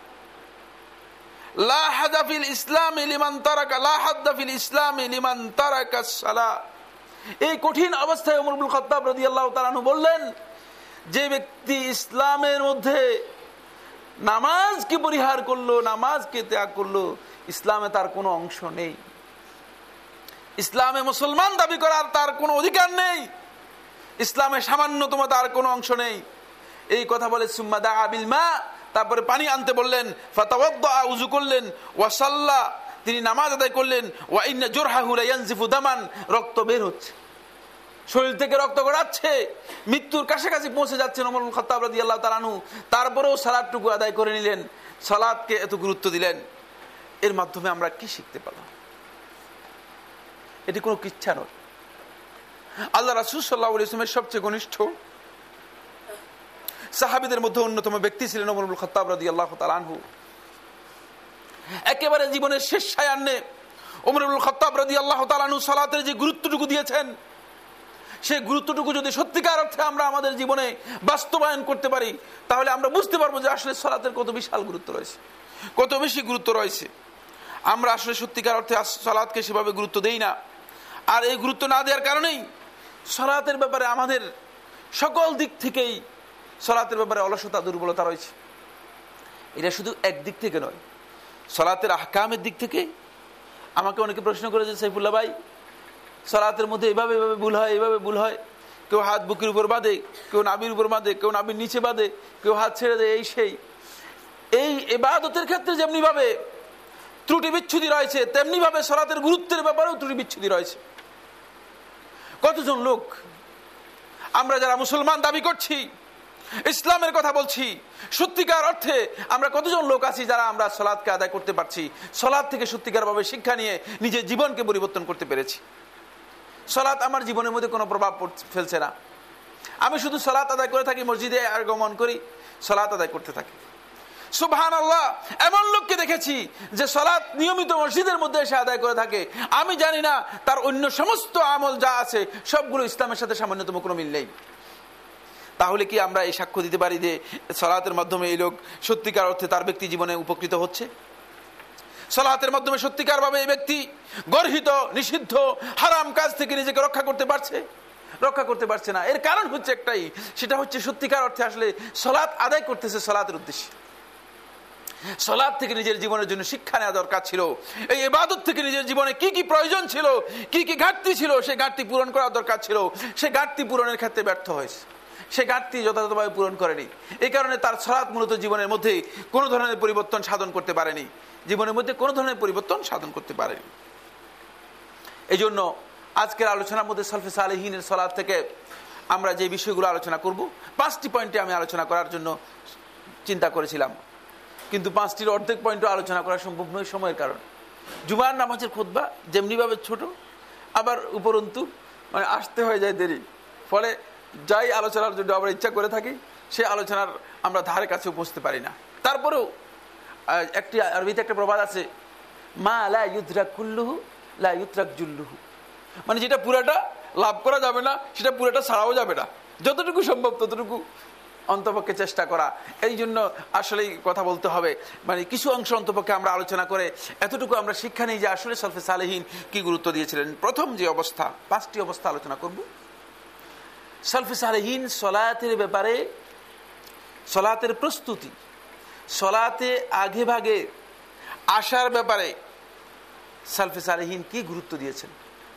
লা হাদা ফিল ইসলামি লিমান তারাকা, লা হাদা ফিল ইসলামি লিমান তারাকা সালাহ। এই কঠিন অবস্থায় ওমর ইবনে খাত্তাব রাদিয়াল্লাহু তাআলা আনহু বললেন, যে ব্যক্তি ইসলামের মধ্যে নামাজকে পরিহার করলো, নামাজকে ত্যাগ করলো, ইসলামে তার কোনো অংশ নেই, ইসলামে মুসলমান দাবি করার তার কোনো অধিকার নেই, ইসলামে সামান্যতম তার কোনো অংশ নেই। এই কথা বলে সুম্মা দাআ বিল মা, তারপরে পানি আনতে বললেন, ফাতাওয়াদ্দা, উযু করলেন, ওয়া সাল্লা, তিনি নামাজ আদায় করলেন, ওয়া ইন্না জুরহাহু লা ইয়ানজিফু দামান, রক্ত বের হচ্ছে, শরীর থেকে রক্ত গড়াচ্ছে, মৃত্যুর কাছাকাছি পৌঁছে যাচ্ছেন ওমর ইবনে খাত্তাব রাদিয়াল্লাহু তাআলা আনহু। তারপরেও সালাতটুকু আদায় করে নিলেন, সালাতকে এত গুরুত্ব দিলেন। এর মাধ্যমে আমরা কি শিখতে পেলাম? এটি কোনো কিচ্ছা নয়। আল্লাহ রাসূল সাল্লাল্লাহু আলাইহি ওয়াসাল্লামের সবচেয়ে ঘনিষ্ঠ সাহাবীদের মধ্যে অন্যতম ব্যক্তি ছিলেন ওমর ইবনে খাত্তাব রাদিয়াল্লাহু তাআলা আনহু। একেবারে জীবনের শেষ সায়ান্নে ওমর ইবনে খাত্তাব রাদিয়াল্লাহু তাআলা আনহু সালাতের যে গুরুত্বটুকু দিয়েছেন, সেই গুরুত্বটুকু যদি সত্যিকার অর্থে আমরা আমাদের জীবনে বাস্তবায়ন করতে পারি, তাহলে আমরা বুঝতে পারবো যে আসলে সালাতের কত বিশাল গুরুত্ব রয়েছে, কত বেশি গুরুত্ব রয়েছে। আমরা আসলে সত্যিকার অর্থে সালাতকে সেভাবে গুরুত্ব দেই না। আর এই গুরুত্ব না দেওয়ার কারণেই সালাতের ব্যাপারে আমাদের সকল দিক থেকেই সালাতের ব্যাপারে অলসতা, দুর্বলতা রয়েছে। এটা শুধু একদিক থেকে নয়, সালাতের আহকামের দিক থেকে। আমাকে অনেকে প্রশ্ন করেছে, সাইফুল্লাহ ভাই, সালাতের মধ্যে এভাবে এভাবে ভুল হয়, এভাবে ভুল হয়, কেউ হাত বুকের উপর বাঁধে, কেউ নাভির উপর বাঁধে, কেউ নাভির নিচে বাঁধে, কেউ হাত ছেড়ে দেয়, এই সেই। এই ইবাদতের ক্ষেত্রে যেমনি ভাবে ত্রুটি বিচ্ছুতি রয়েছে, তেমনি ভাবে সালাতের গুরুত্বের ব্যাপারেও ত্রুটি বিচ্ছুতি রয়েছে। কতজন লোক আমরা যারা মুসলমান দাবি করছি, ইসলামের কথা বলছি, সত্যিকার অর্থে আমরা কতজন লোক আছি যারা আমরা সালাতকে আদায় করতে পারছি, সালাত থেকে সত্যিকার ভাবে শিক্ষা নিয়ে নিজের জীবনকে পরিবর্তন করতে পেরেছি। সালাত আমার জীবনের মধ্যে কোনো প্রভাব ফেলছে না, আমি শুধু সালাত আদায় করে থাকি, মসজিদে আগমন করি, সালাত আদায় করতে থাকি। সুবহানাল্লাহ, এমন লোককে দেখেছি যে সালাত নিয়মিত মসজিদের মধ্যে এসে আদায় করে থাকে, আমি জানি না তার অন্য সমস্ত আমল যা আছে সবগুলো ইসলামের সাথে সামান্যতম কোনো মিল নেই। তাহলে কি আমরা এই সাক্ষ্য দিতে পারি যে সালাতের মাধ্যমে এই লোক সত্যিকার অর্থে তার ব্যক্তি জীবনে উপকৃত হচ্ছে? সালাতের মাধ্যমে সত্যিকার ভাবে এই ব্যক্তি গর্হিত নিষিদ্ধ হারাম কাজ থেকে নিজেকে রক্ষা করতে পারছে? রক্ষা করতে পারছে না। এর কারণ হচ্ছে একটাই, সেটা হচ্ছে সত্যিকার অর্থে আসলে সালাত আদায় করতেছে সালাতের উদ্দেশ্যে। সালাত থেকে নিজের জীবনের জন্য শিক্ষা নেওয়া দরকার ছিল, এই ইবাদত থেকে নিজের জীবনে কি কি প্রয়োজন ছিল, কি কি ঘাটতি ছিল, সেই ঘাটতি পূরণ করা দরকার ছিল। সেই ঘাটতি পূরণের ক্ষেত্রে ব্যর্থ হয়েছে, সে ঘাটতি যথাযথভাবে পূরণ করেনি। এই কারণে তার সালাত মূলত জীবনের মধ্যে কোনো ধরনের পরিবর্তন সাধন করতে পারেনি, জীবনের মধ্যে কোনো ধরনের পরিবর্তন সাধন করতে পারেনি। এই জন্য আজকের আলোচনার মধ্যে সালফে সালেহিনের সালাত থেকে আমরা যে বিষয়গুলো আলোচনা করব, পাঁচটি পয়েন্টে আমি আলোচনা করার জন্য চিন্তা করেছিলাম, কিন্তু পাঁচটির অর্ধেক পয়েন্টও আলোচনা করা সম্ভব নয় সময়ের কারণে। জুমার নামাজের খুতবা যেমনিভাবে ছোট, আবার উপরন্তু মানে আসতে হয়ে যায় দেরি, ফলে যাই আলোচনার জন্য আমরা ইচ্ছা করে থাকি সেই আলোচনার আমরা ধারে কাছে পৌঁছতে পারি না। তারপরেও একটি আরবিতে একটা প্রবাদ আছে, মা লা ইউদরাক কুল্লুহু লা ইউতরাক জুল্লুহু, মানে যেটা পুরাটা লাভ করা যাবে না সেটা পুরাটা ছাড়াও যাবে না, যতটুকু সম্ভব ততটুকু অন্তপক্ষে চেষ্টা করা। এই জন্য আসলেই কথা বলতে হবে, মানে কিছু অংশ অন্তপক্ষে আমরা আলোচনা করে এতটুকু আমরা শিক্ষা নিই যে আসলে সালফে সালেহিন কি গুরুত্ব দিয়েছিলেন। প্রথম যে অবস্থা, পাঁচটি অবস্থা আলোচনা করব। সালফে সালেহিন সলাতের ব্যাপারে, সলাতের প্রস্তুতি, সলাতে আগে ভাগে আসার ব্যাপারে সালফে সালেহিন কি গুরুত্ব দিয়েছেন।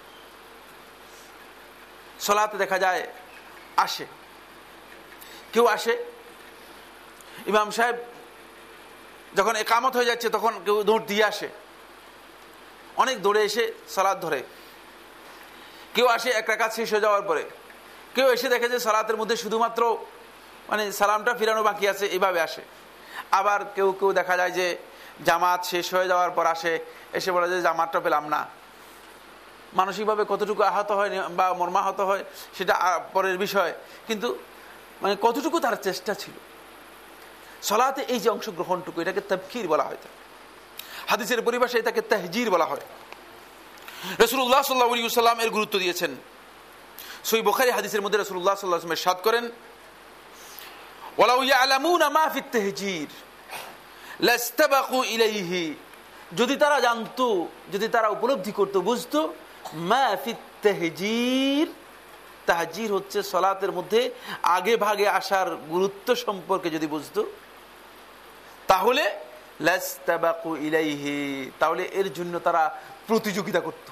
সলাতে দেখা যায় আসে, কেউ আসে, ইমাম সাহেব যখন একামত হয়ে যাচ্ছে তখন কেউ দৌড় দিয়ে আসে, অনেক দৌড়ে এসে সালাত ধরে। কেউ আসে এক রাকাত শেষ হয়ে যাওয়ার পরে, কেউ এসে দেখে যে সালাতের মধ্যে শুধুমাত্র মানে সালামটা ফিরানো বাকি আছে, এইভাবে আসে। আবার কেউ কেউ দেখা যায় যে জামাত শেষ হয়ে যাওয়ার পর আসে, এসে বলে যে জামাতটা পেলাম না। মানসিকভাবে কতটুকু আহত হয় বা মর্মাহত হয় সেটা পরের বিষয়, কিন্তু মানে কতটুকু তার চেষ্টা ছিল। সালাতে এই যে অংশগ্রহণটুকু, এটাকে তাবকির বলা হয়, হাদিসের পরিভাষায় এটাকে তাহজির বলা হয়। রাসূলুল্লাহ সাল্লাল্লাহু আলাইহি ওয়াসাল্লাম এর গুরুত্ব দিয়েছেন। সহিহ বুখারী হাদিসের মধ্যে রাসূলুল্লাহ সাল্লাল্লাহু আলাইহি ওয়াসাল্লাম ইরশাদ করেন, ওয়ালাউ ইয়ালামুনা মা ফিত তাহজির লাস্তাবাকু ইলাইহি, যদি তারা জানতো, যদি তারা উপলব্ধি করতো, বুঝতো, মা ফিত তাহজির, তাহজির হচ্ছে সালাতের মধ্যে আগে ভাগে আসার গুরুত্ব সম্পর্কে যদি বুঝতো, তাহলে লাস্তাবাকু ইলাইহি, তাহলে এর জন্য তারা প্রতিযোগিতা করত,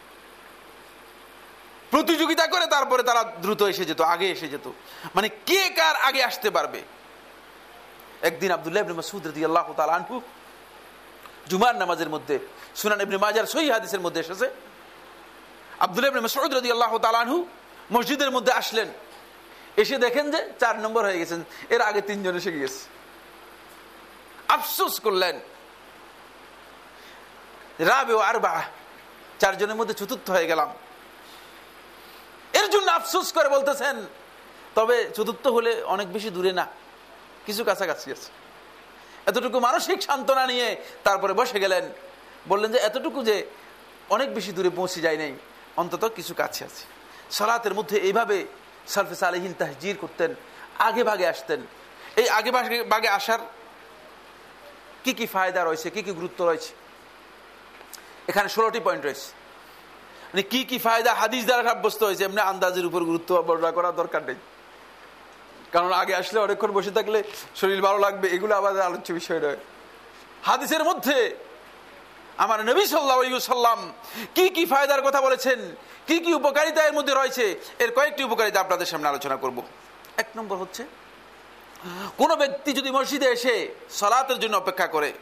প্রতিযোগিতা করে তারপরে তারা দ্রুত এসে যেত, আগে এসে যেত, মানে কে কার আগে আসতে পারবে। একদিন আব্দুল্লাহ ইবনে মাসউদ রাদিয়াল্লাহু তাআলা আনহু জুমার নামাজের মধ্যে, সুনান ইবনে মাজার সহিহ হাদিসের মধ্যে এসেছে, আব্দুল্লাহ ইবনে মাসউদ রাদিয়াল্লাহু তাআলা আনহু মসজিদের মধ্যে আসলেন, এসে দেখেন যে চার নম্বর হয়ে গেছেন, এর আগে তিনজন এসে গিয়েছে। আফসোস করলেন, রাবে ও আরবা, চারজনের মধ্যে চতুর্থ হয়ে গেলাম। এর জন্য আফসোস করে বলতেছেন, তবে চতুর্থ হলে অনেক বেশি দূরে না, কিছু কাছাকাছি আছে। এতটুকু মানসিক সান্ত্বনা নিয়ে তারপরে বসে গেলেন, বললেন যে এতটুকু যে অনেক বেশি দূরে পৌঁছে যায় নাই, অন্তত কিছু কাছে আছে। সালাতের মধ্যে এইভাবে সালফে সালেহিন তাহজির করতেন, আগে ভাগে আসতেন। এই আগে ভাগে আসার কি কি ফায়দা রয়েছে, কি কি গুরুত্ব রয়েছে, এখানে ষোলোটি পয়েন্ট রয়েছে। মানে কি কি ফায়দা হাদিস দ্বারা সাব্যস্ত হয়েছে, এমনি আন্দাজের উপর গুরুত্ব বর্ণনা করার দরকার নেই, কারণ আগে আসলে অনেকক্ষণ বসে থাকলে শরীর ভালো লাগবে, এগুলো আবার আলোচ্য বিষয় নয়। হাদিসের মধ্যে আমার নবী সাল্লাল্লাহু আলাইহি ওয়াসাল্লাম কি কি ফায়দার কথা বলেছেন, কি কি উপকারিতা এর মধ্যে রয়েছে, এর কয়েকটি উপকারিতা আপনাদের সামনে আলোচনা করব। এক নম্বর হচ্ছে, কোন ব্যক্তি যদি মসজিদে এসে সালাতের জন্য অপেক্ষা করে,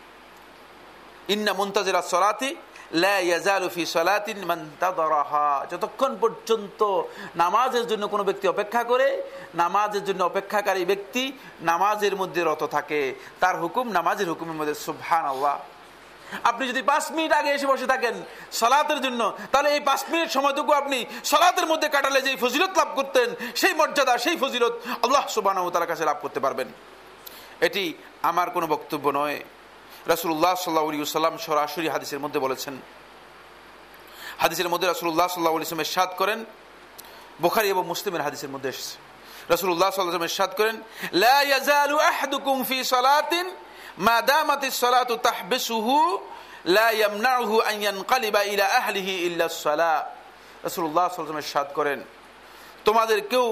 ইন্না মুনতাজিরা সালাতি লা ইয়াজালু ফি সালাতিন মান তাদারাহা, যতক্ষণ পর্যন্ত নামাজের জন্য কোনো ব্যক্তি অপেক্ষা করে, নামাজের জন্য অপেক্ষাকারী ব্যক্তি নামাজের মধ্যে রত থাকে, তার হুকুম নামাজের হুকুমের মধ্যে। সুবহানাল্লাহ। আপনি যদি পাঁচ মিনিট আগে এসে বসে থাকেন সালাতের জন্য, তাহলে এই পাঁচ মিনিট সময়টুকু আপনি সালাতের মধ্যে কাটালে যে ফজিলত লাভ করতেন, সেই মর্যাদা, সেই ফজিলত আল্লাহ সুবহানাহু ওয়া তাআলার কাছে লাভ করতে পারবেন। এটি আমার কোনো বক্তব্য নয়, রাসূলুল্লাহ সাল্লাল্লাহু আলাইহি ওয়াসাল্লাম সরাসরি হাদিসের মধ্যে বলেছেন। হাদিসের মধ্যে রাসূলুল্লাহ সাল্লাল্লাহু আলাইহি ওয়াসাল্লাম ইরশাদ করেন, বুখারী এবং মুসলিমের হাদিসের মধ্যে এসেছে, রাসূলুল্লাহ সাল্লাল্লাহু আলাইহি ওয়াসাল্লাম ইরশাদ করেন, লা ইয়াজালু আহাদুকুম ফি সালাতিন মা দামাতিস সালাতু তাহবিসুহু লা ইয়ামনাউহু আন ইয়ানকালিবা ইলা আহলিহি ইল্লা আস-সালাহ। রাসূলুল্লাহ সাল্লাল্লাহু আলাইহি ওয়াসাল্লাম ইরশাদ করেন, তোমাদের কেউ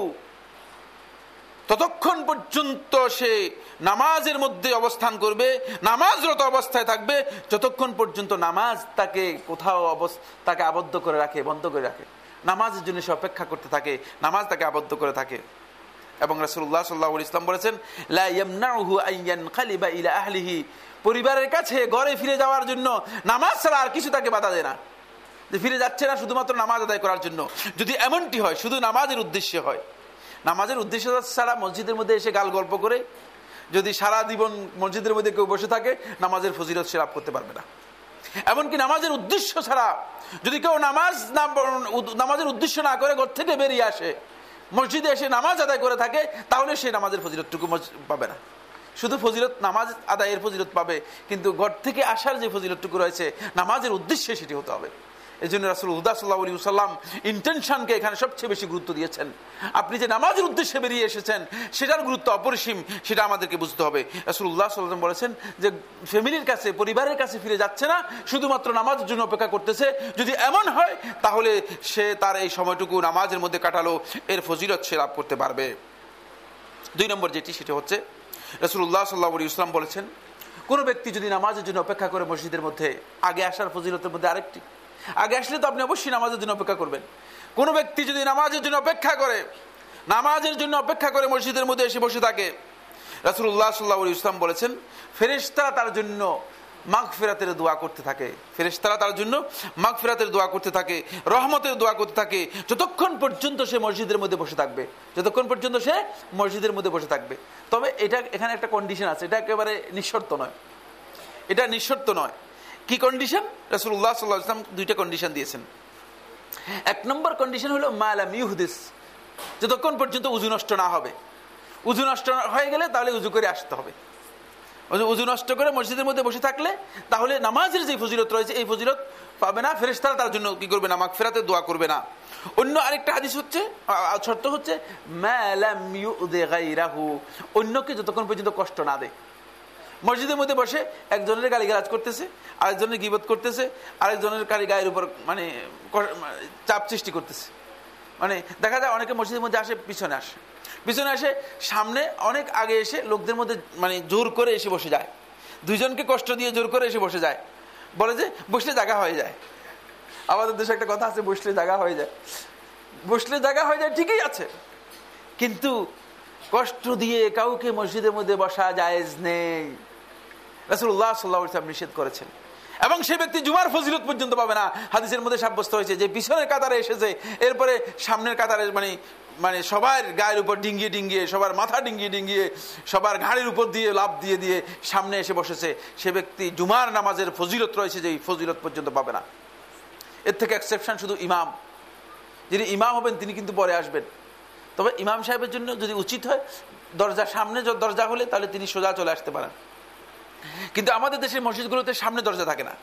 ততক্ষণ পর্যন্ত সে নামাজের মধ্যে অবস্থান করবে, নামাজরত অবস্থায় থাকবে, যতক্ষণ পর্যন্ত নামাজ তাকে কোথাও তাকে আবদ্ধ করে রাখে, বন্ধ করে রাখে, নামাজের জন্য সে অপেক্ষা করতে থাকে, নামাজ তাকে আবদ্ধ করে থাকে। এবং রাসূলুল্লাহ সাল্লাল্লাহু আলাইহি ওয়াসাল্লাম বলেছেন, লা ইয়ামনাউহু আন ইয়ানকালিবা ইলা আহলিহি, পরিবারের কাছে ঘরে ফিরে যাওয়ার জন্য নামাজ ছাড়া আর কিছু তাকে বাধা দেয় না, যে ফিরে যাচ্ছে না শুধুমাত্র নামাজ আদায় করার জন্য। যদি এমনটি হয়, শুধু নামাজের উদ্দেশ্যে হয়, নামাজের উদ্দেশ্য ছাড়া মসজিদের মধ্যে এসে গাল গল্প করে যদি সারা জীবন মসজিদের মধ্যে কেউ বসে থাকে, নামাজের ফজিলত সে লাভ করতে পারবে না। এমনকি নামাজের উদ্দেশ্য ছাড়া যদি কেউ নামাজ নামাজের উদ্দেশ্য না করে ঘর থেকে বেরিয়ে আসে, মসজিদে এসে নামাজ আদায় করে থাকে, তাহলে সে নামাজের ফজিলতটুকু পাবে না। শুধু ফজিলত নামাজ আদায়ের ফজিলত পাবে, কিন্তু ঘর থেকে আসার যে ফজিলতটুকু রয়েছে নামাজের উদ্দেশ্যে সেটি হতে হবে। এই জন্য রাসূলুল্লাহ সাল্লাল্লাহু আলাইহি ওয়াসাল্লাম ইন্টেনশনকে এখানে সবচেয়ে বেশি গুরুত্ব দিয়েছেন। আপনি যে নামাজের উদ্দেশ্যে বেরিয়ে এসেছেন সেটার গুরুত্ব অপরিসীম, সেটা আমাদেরকে বুঝতে হবে। রাসূলুল্লাহ সাল্লাল্লাহু আলাইহি ওয়াসাল্লাম বলেছেন যে ফ্যামিলির কাছে, পরিবারের কাছে ফিরে যাচ্ছে না, শুধুমাত্র নামাজের জন্য অপেক্ষা করতেছে। যদি এমন হয় তাহলে সে তার এই সময়টুকু নামাজের মধ্যে কাটালো, এর ফজিলত সে লাভ করতে পারবে। দুই নম্বর যেটি, সেটা হচ্ছে রাসূলুল্লাহ সাল্লাল্লাহু আলাইহি ওয়াসাল্লাম বলেছেন, কোনো ব্যক্তি যদি নামাজের জন্য অপেক্ষা করে মসজিদের মধ্যে, আগে আসার ফজিলতের মধ্যে আরেকটি, আগে আসলে তো আপনি অবশ্যই নামাজের জন্য অপেক্ষা করবেন। কোন ব্যক্তি যদি নামাজের জন্য অপেক্ষা করে, নামাজের জন্য অপেক্ষা করে মসজিদের মধ্যে এসে বসে থাকে, রাসূলুল্লাহ সাল্লাল্লাহু আলাইহি ওয়াসাল্লাম বলেছেন, ফেরেশতারা তার জন্য মাগফিরাতের দোয়া করতে থাকে, ফেরেশতারা তার জন্য মাগফিরাতের দোয়া করতে থাকে, রহমতের দোয়া করতে থাকে, যতক্ষণ পর্যন্ত সে মসজিদের মধ্যে বসে থাকবে, যতক্ষণ পর্যন্ত সে মসজিদের মধ্যে বসে থাকবে। তবে এটা এখানে একটা কন্ডিশন আছে, এটা একেবারে নিঃশর্ত নয়, এটা নিঃশর্ত নয়। কি কন্ডিশন? রাসূলুল্লাহ সাল্লাল্লাহু আলাইহি ওয়াসাল্লাম দুইটা কন্ডিশন দিয়েছেন। এক নম্বর কন্ডিশন হলো মা লাম ইউহদিস, যতক্ষণ পর্যন্ত উযু নষ্ট না হবে। উযু নষ্ট হয়ে গেলে তাহলে উযু করে আসতে হবে। উযু নষ্ট করে মসজিদের মধ্যে বসে থাকলে তাহলে নামাজের যে ফজিলত রয়েছে এই ফজিলত পাবে না, ফেরেশতারা তার জন্য কি করবে না, মাগফিরাতের দোয়া করবে না। অন্য আরেকটা হাদিস হচ্ছে, শর্ত হচ্ছে মা লাম ইউযি গায়রাহু, অন্যকে যতক্ষণ পর্যন্ত কষ্ট না দেয়। মসজিদের মধ্যে বসে একজনের গালিগালাজ করতেছে, আরেকজনের গীবত করতেছে, আরেকজনের কারি গায়ের উপর মানে চাপ সৃষ্টি করতেছে। মানে দেখা যায় অনেকে মসজিদের মধ্যে আসে, পিছনে আসে, পিছনে আসে, সামনে অনেক আগে এসে লোকদের মধ্যে মানে জোর করে এসে বসে যায়, দুইজনকে কষ্ট দিয়ে জোর করে এসে বসে যায়, বলে যে বসলে জায়গা হয়ে যায়। আমাদের দেশে একটা কথা আছে, বসলে জায়গা হয়ে যায়। বসলে জায়গা হয়ে যায় ঠিকই আছে, কিন্তু কষ্ট দিয়ে কাউকে মসজিদের মধ্যে বসা জায়েজ নেই, রাসূলুল্লাহ সাল্লাল্লাহু আলাইহি ওয়াসাল্লাম নিষেধ করেছেন। এবং সেই ব্যক্তি জুমার ফজিলত পর্যন্ত পাবে না। হাদিসের মধ্যে সাব্যস্ত হয়েছে যে পিছনের কাতারে এসেছে, এরপরে সামনের কাতারে মানে মানে সবার গায়ের উপর ডিঙ্গিয়ে ডিঙ্গিয়ে, সবার মাথা ডিঙ্গিয়ে ডিঙ্গিয়ে, সবার ঘাড়ের উপর দিয়ে লাফ দিয়ে দিয়ে সামনে এসে বসেছে, সে ব্যক্তি জুমার নামাজের ফজিলত রয়েছে যে ফজিলত পর্যন্ত পাবে না। এর থেকে এক্সেপশন শুধু ইমাম, যিনি ইমাম হবেন তিনি কিন্তু পরে আসবেন। তবে ইমাম সাহেবের জন্য যদি উচিত হয় দরজা সামনে দরজা হলে তাহলে তিনি সোজা চলে আসতে পারেন। কিন্তু আমাদের দেশের মসজিদগুলোতে সামনে দরজা থাকে না।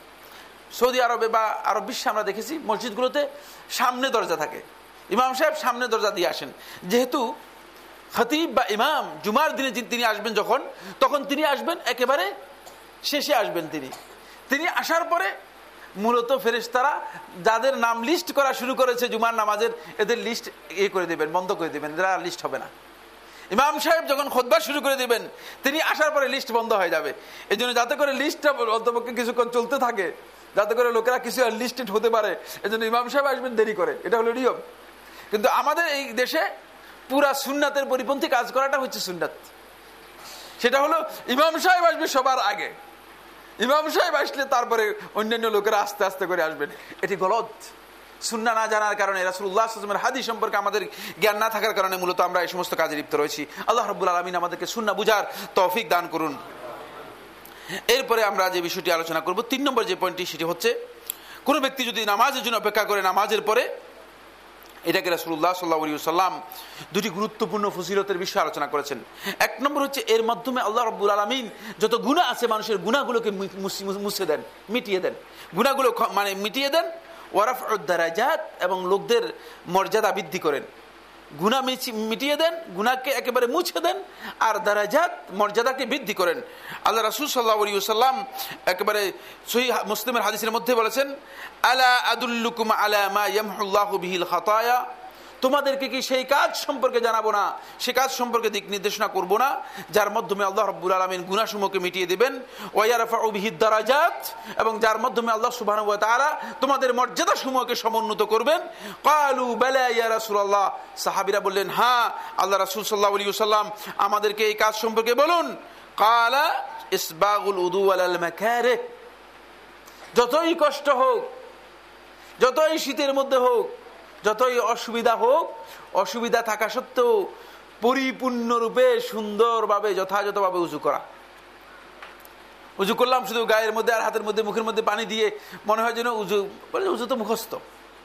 সৌদি আরবে বা আরব বিশ্বে আমরা দেখেছি মসজিদগুলোতে সামনে দরজা থাকে, ইমাম সাহেব সামনে দরজা দিয়ে আসেন। যেহেতু খতিব বা ইমাম জুমার দিনে তিনি আসবেন যখন, তখন তিনি আসবেন একেবারে শেষে আসবেন। তিনি তিনি আসার পরে মূলত ফেরেশতারা যাদের নাম লিস্ট করা শুরু করেছে জুমার নামাজের, এদের লিস্ট এ করে দেবেন, বন্ধ করে দেবেন, এরা লিস্ট হবে না। ইমাম সাহেব যখন খুতবা শুরু করে দিবেন তিনি আসার পরে লিস্ট বন্ধ হয়ে যাবে। এই জন্য যাতে করে লিস্টটা অন্তপক্ষে কিছুক্ষণ চলতে থাকে, যাতে করে লোকেরা কিছু লিস্টেড হতে পারে, এজন্য ইমাম সাহেব আসবেন দেরি করে, এটা হলো নিয়ম। কিন্তু আমাদের এই দেশে পুরা সুন্নাতের পরিপন্থী কাজ করাটা হচ্ছে সুন্নাত। সেটা হলো ইমাম সাহেব আসবে সবার আগে, ইমাম সাহেব আসলে তারপরে অন্যান্য লোকেরা আস্তে আস্তে করে আসবেন। এটি গলত। সুন্নাহ না জানার কারণে, রাসূলুল্লাহ সাল্লাল্লাহু আলাইহি ওয়াসাল্লামের হাদিস সম্পর্কে আমাদের জ্ঞান না থাকার কারণে মূলত আমরা এই সমস্ত কাজে লিপ্ত রয়েছি। আল্লাহ রাব্বুল আলামিন আমাদেরকে সুন্নাহ বুঝার তৌফিক দান করুন। এরপরে আমরা যে বিষয়টি আলোচনা করব, তিন নম্বর যে পয়েন্টটি, সেটি হচ্ছে কোন ব্যক্তি যদি নামাজের জন্য অপেক্ষা করে নামাজের পরে, এটাকে রাসূলুল্লাহ সাল্লাল্লাহু আলাইহি ওয়াসাল্লাম দুটি গুরুত্বপূর্ণ ফজিলতের বিষয় আলোচনা করেছেন। এক নম্বর হচ্ছে এর মাধ্যমে আল্লাহ রাব্বুল আলামিন যত গুনাহ আছে মানুষের গুনাহগুলোকে মুছে দেন, মিটিয়ে দেন, গুনাহগুলো মানে মিটিয়ে দেন। ওয়ারাফউদ দারাজাত, এবং লোকদের মর্যাদা বৃদ্ধি করেন। গুনাহ মিটিয়ে দেন, গুনাহকে একেবারে মুছে দেন, আর দারাজাত মর্যাদাকে বৃদ্ধি করেন। আল্লাহ রাসূল সাল্লাল্লাহু আলাইহি ওয়াসাল্লাম একেবারে সহিহ মুসলিমের হাদিসের মধ্যে বলেছেন, আলা আদুল্লুকুম আলা মা ইয়ামহুল্লাহু বিহিল খাতায়া, তোমাদেরকে কি সেই কাজ সম্পর্কে জানাবো না, সেই কাজ সম্পর্কে দিক নির্দেশনা করবো না, যার মাধ্যমে আল্লাহ রাব্বুল আলামিন গুনাহসমূহকে মিটিয়ে দিবেন। ওয়া ইয়ারফাউ বিহিদ দারাজাত, এবং যার মাধ্যমে আল্লাহ সুবহানাহু ওয়া তাআলা তোমাদের মর্যাদা সমূহকে সমুন্নত করবেন। ক্বালু বালা ইয়া রাসূলুল্লাহ, সাহাবীরা বললেন, হ্যাঁ আল্লাহ রাসূল সাল্লাল্লাহু আলাইহি ওয়াসাল্লাম আমাদেরকে এই কাজ সম্পর্কে বলুন। ক্বালা ইসবাগুল উযু আলাল মাকারিহ, যতই কষ্ট হোক, যতই শীতের মধ্যে হোক, যতই অসুবিধা হোক, অসুবিধা থাকা সত্ত্বেও পরিপূর্ণরূপে সুন্দরভাবে যথাযথভাবে উযু করা। উযু করলাম শুধু গায়ের মধ্যে আর হাতের মধ্যে মুখের মধ্যে পানি দিয়ে, মনে হয় যেন উযু, উযু তো মুখস্থ,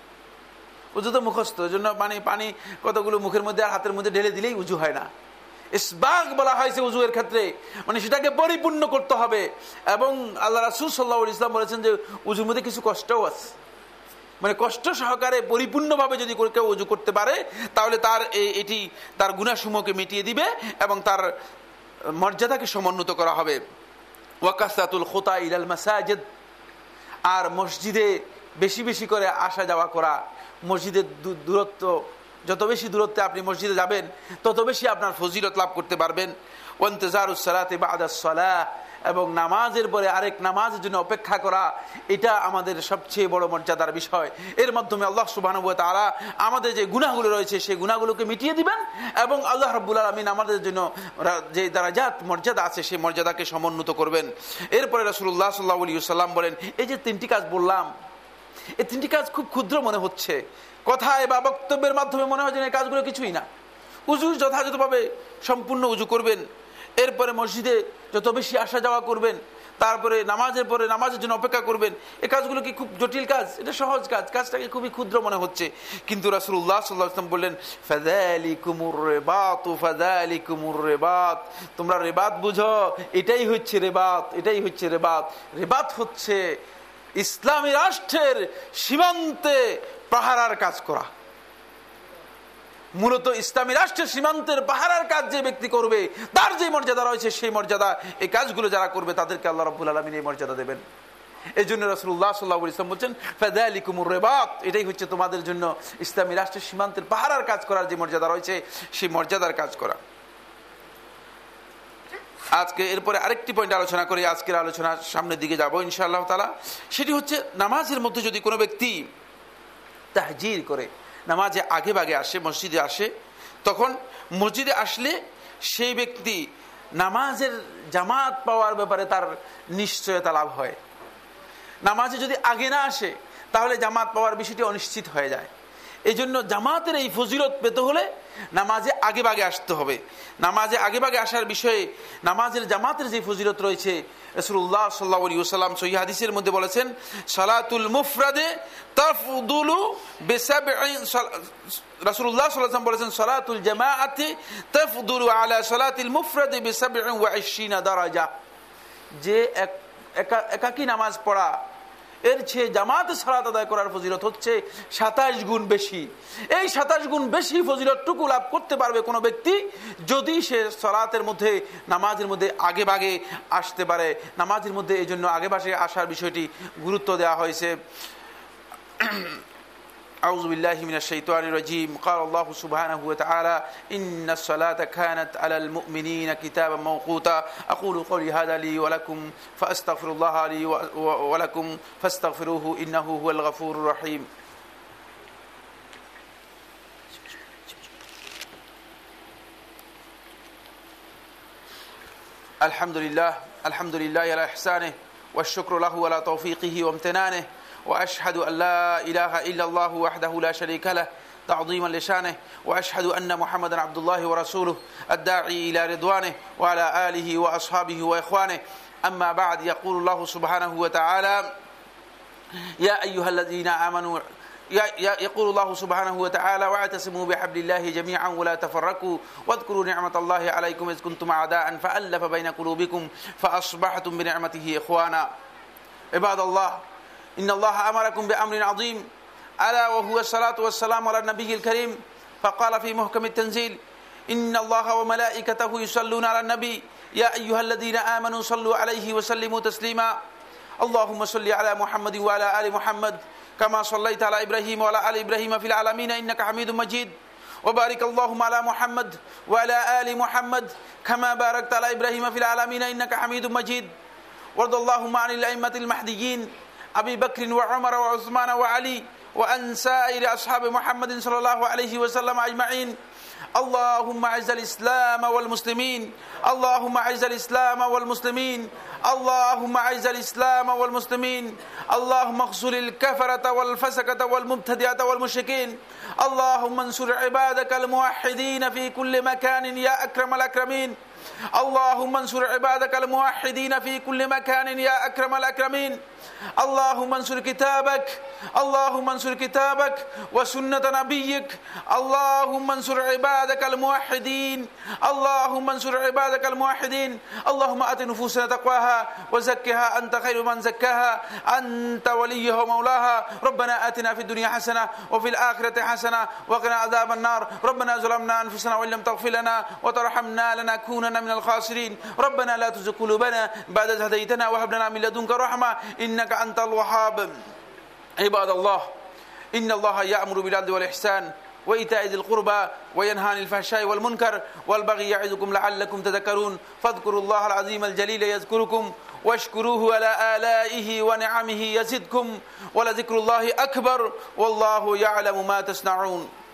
উযু তো মুখস্থ, এর জন্য মানে পানি কতগুলো মুখের মধ্যে আর হাতের মধ্যে ঢেলে দিলেই উযু হয় না। ইসবাগ বলা হয়েছে উযু এর ক্ষেত্রে, মানে সেটাকে পরিপূর্ণ করতে হবে। এবং আল্লাহ রাসূল সাল্লাল্লাহু আলাইহি ওয়াসাল্লাম বলেছেন যে উযুর মধ্যে কিছু কষ্টও আছে, মানে কষ্ট সহকারে পরিপূর্ণভাবে যদি কেউ ওযু করতে পারে তাহলে তার এটি তার গুনাহসমূহকে মিটিয়ে দিবে এবং তার মর্যাদাকে সমুন্নত করা হবে। ওয়াকাসাতুল খুতা ইলাল মাসাজিদ, আর মসজিদে বেশি বেশি করে আসা যাওয়া করা। মসজিদের দূরত্ব, যত বেশি দূরত্বে আপনি মসজিদে যাবেন তত বেশি আপনার ফজিলত লাভ করতে পারবেন। ওয়ান্তিজারুস সালাতি বা'দাস সালাহ, এবং নামাজের পরে আরেক নামাজের জন্য অপেক্ষা করা, এটা আমাদের সবচেয়ে বড় মর্যাদার বিষয়। এর মাধ্যমে আল্লাহ সুবহানাহু ওয়া তাআলা আমাদের যে গুনাহগুলো রয়েছে সেই গুনাহগুলোকে মিটিয়ে দিবেন, এবং আল্লাহ রাব্বুল আলামিন আমাদের জন্য যে দারাজাত মর্যাদা আছে সেই মর্যাদাকে সমুন্নত করবেন। এরপরে রাসূলুল্লাহ সাল্লাল্লাহু আলাইহি ওয়াসাল্লাম বলেন, এই যে তিনটি কাজ বললাম, এই তিনটি কাজ খুব ক্ষুদ্র মনে হচ্ছে, কথায় বা বক্তব্যের মাধ্যমে মনে হয় যে এই কাজগুলো কিছুই না। উযু যথাযথভাবে সম্পূর্ণ উযু করবেন, এরপরে মসজিদে যত বেশি আসা যাওয়া করবেন, তারপরে নামাজের পরে নামাজের জন্য অপেক্ষা করবেন। এই কাজগুলো কি খুব জটিল কাজ? এটা সহজ কাজ, কাজটাকে খুবই ক্ষুদ্র মনে হচ্ছে। কিন্তু রাসূলুল্লাহ সাল্লাল্লাহু আলাইহি ওয়াসাল্লাম বললেন, ফাযালিকুমুর রিবাত ফাযালিকুমুর রিবাত, তোমরা রিবাত বুঝো, এটাই হচ্ছে রিবাত, এটাই হচ্ছে রিবাত। রিবাত হচ্ছে ইসলামী রাষ্ট্রের সীমান্তে পাহারার কাজ করা। মূলত ইসলামী রাষ্ট্রের সীমান্তের পাহারার কাজ যে ব্যক্তি করবে তার যে মর্যাদা রয়েছে সেই মর্যাদা, এই কাজগুলো যারা করবে তাদেরকে আল্লাহ রাব্বুল আলামিন এই মর্যাদা দেবেন। এই জন্য রাসূলুল্লাহ সাল্লাল্লাহু আলাইহি ওয়াসাল্লাম বলছেন, ফাযালিকুমুর রিবাত, এটাই হচ্ছে তোমাদের জন্য ইসলামী রাষ্ট্রের সীমান্তের পাহারার কাজ করার যে মর্যাদা রয়েছে সেই মর্যাদার কাজ করা। আজকে এরপরে আরেকটি পয়েন্ট আলোচনা করি, আজকের আলোচনা সামনের দিকে যাব ইনশাআল্লাহ তাআলা। সেটি হচ্ছে নামাজের মধ্যে যদি কোনো ব্যক্তি তাহজির করে, নামাজে আগে ভাগে আসে, মসজিদে আসে, তখন মসজিদে আসলে সেই ব্যক্তি নামাজের জামাত পাওয়ার ব্যাপারে তার নিশ্চয়তা লাভ হয়। নামাজে যদি আগে না আসে তাহলে জামাত পাওয়ার বিষয়টি অনিশ্চিত হয়ে যায়। এই জন্য জামাতের এই ফজিলত পেতে হলে নামাজে আগে ভাগে আসতে হবে। নামাজে আগে ভাগে আসার বিষয়ে নামাজের জামাতের যে ফজিলত রয়েছে, রাসূলুল্লাহ সাল্লাল্লাহু আলাইহি ওয়াসাল্লাম সহিহ হাদিসের মধ্যে বলেছেন, সালাতুল মুফরাদে তাফদুলু বিসাবঈ, রাসূলুল্লাহ সাল্লাল্লাহু আলাইহি ওয়াসাল্লাম বলেছেন, সালাতুল জামাআতি তাফদুলু আলা সালাতিল মুফরাদি বিসাবঈ ওয়া ইশরিনা দারাজা, যে একাকী নামাজ পড়া এর চেয়ে জামাতে সালাত আদায় করার ফজিলত হচ্ছে সাতাশ গুণ বেশি। এই সাতাশ গুণ বেশি ফজিলতটুকু লাভ করতে পারবে কোনো ব্যক্তি যদি সে সালাতের মধ্যে, নামাজের মধ্যে আগে ভাগে আসতে পারে। নামাজের মধ্যে এই জন্য আগে ভাগে আসার বিষয়টি গুরুত্ব দেওয়া হয়েছে। أعوذ بالله من الشيطان الرجيم قال الله سبحانه وتعالى إن الصلاة كانت على المؤمنين كتابا موقوتا أقول قولي هذا لي ولكم فأستغفر الله لي ولكم فاستغفروه إنه هو الغفور الرحيم الحمد لله الحمد لله على إحسانه والشكر له على توفيقه وامتنانه وأشهد أن لا إله إلا الله وحده لا شريك له تعظيما لشانه وأشهد أن محمدا عبد الله ورسوله الداعي إلى رضوانه وعلى آله وأصحابه وإخوانه أما بعد يقول الله سبحانه وتعالى يا أيها الذين آمنوا يقول الله سبحانه وتعالى واعتصموا بحبل الله جميعا ولا تفرقوا واذكروا نعمة الله عليكم إذ كنتم أعداء فألف بين قلوبكم فأصبحتم بنعمته إخوانا عباد الله إن الله أمركم بأمر عظيم ألا وهو الصلاة والسلام على النبي الكريم فقال في محكم التنزيل إن الله وملائكته يصلون على النبي يا أيها الذين آمنوا صلوا عليه وسلموا تسليما اللهم صل على محمد وعلى آل محمد كما صليت على إبراهيم وعلى آل إبراهيم في العالمين إنك حميد مجيد وبارك اللهم على محمد وعلى آل محمد كما باركت على إبراهيم في العالمين إنك حميد مجيد وارض اللهم عن الأئمة المهديين أبي بكر وعمر وعثمان وعلي وأن سائر أصحاب محمد صلى الله عليه وسلم أجمعين اللهم أعز الإسلام والمسلمين اللهم أعز الإسلام والمسلمين اللهم أعز الإسلام والمسلمين اللهم اخذل الكفرة والفسقة والمبتدعة والمشركين اللهم انصر عبادك الموحدين في كل مكان يا أكرم الأكرمين اللهم انصر عبادك الموحدين في كل مكان يا أكرم الأكرمين اللهم انصر كتابك اللهم انصر كتابك وسنة نبيك اللهم انصر عبادك الموحدين اللهم انصر عبادك الموحدين اللهم آت نفوسنا تقواها وزكها أنت خير من زكاها أنت وليها ومولاها ربنا آتنا في الدنيا حسنة وفي الآخرة حسنة وقنا عذاب النار ربنا ظلمنا أنفسنا وإن لم تغفر لنا وترحمنا لنكونن من الخاسرين ربنا لا تزغ قلوبنا بعد إذ هديتنا وهب لنا من لدنك رحمة إنك أنت الوهاب عباد الله إن الله يأمر بالعدل والإحسان وإيتاء ذي القربى وينهى عن الفحشاء والمنكر والبغي يعظكم لعلكم تذكرون فاذكروا الله العظيم الجليل يذكركم واشكروه على آلائه ونعمه يزدكم ولذكر الله أكبر والله يعلم ما تصنعون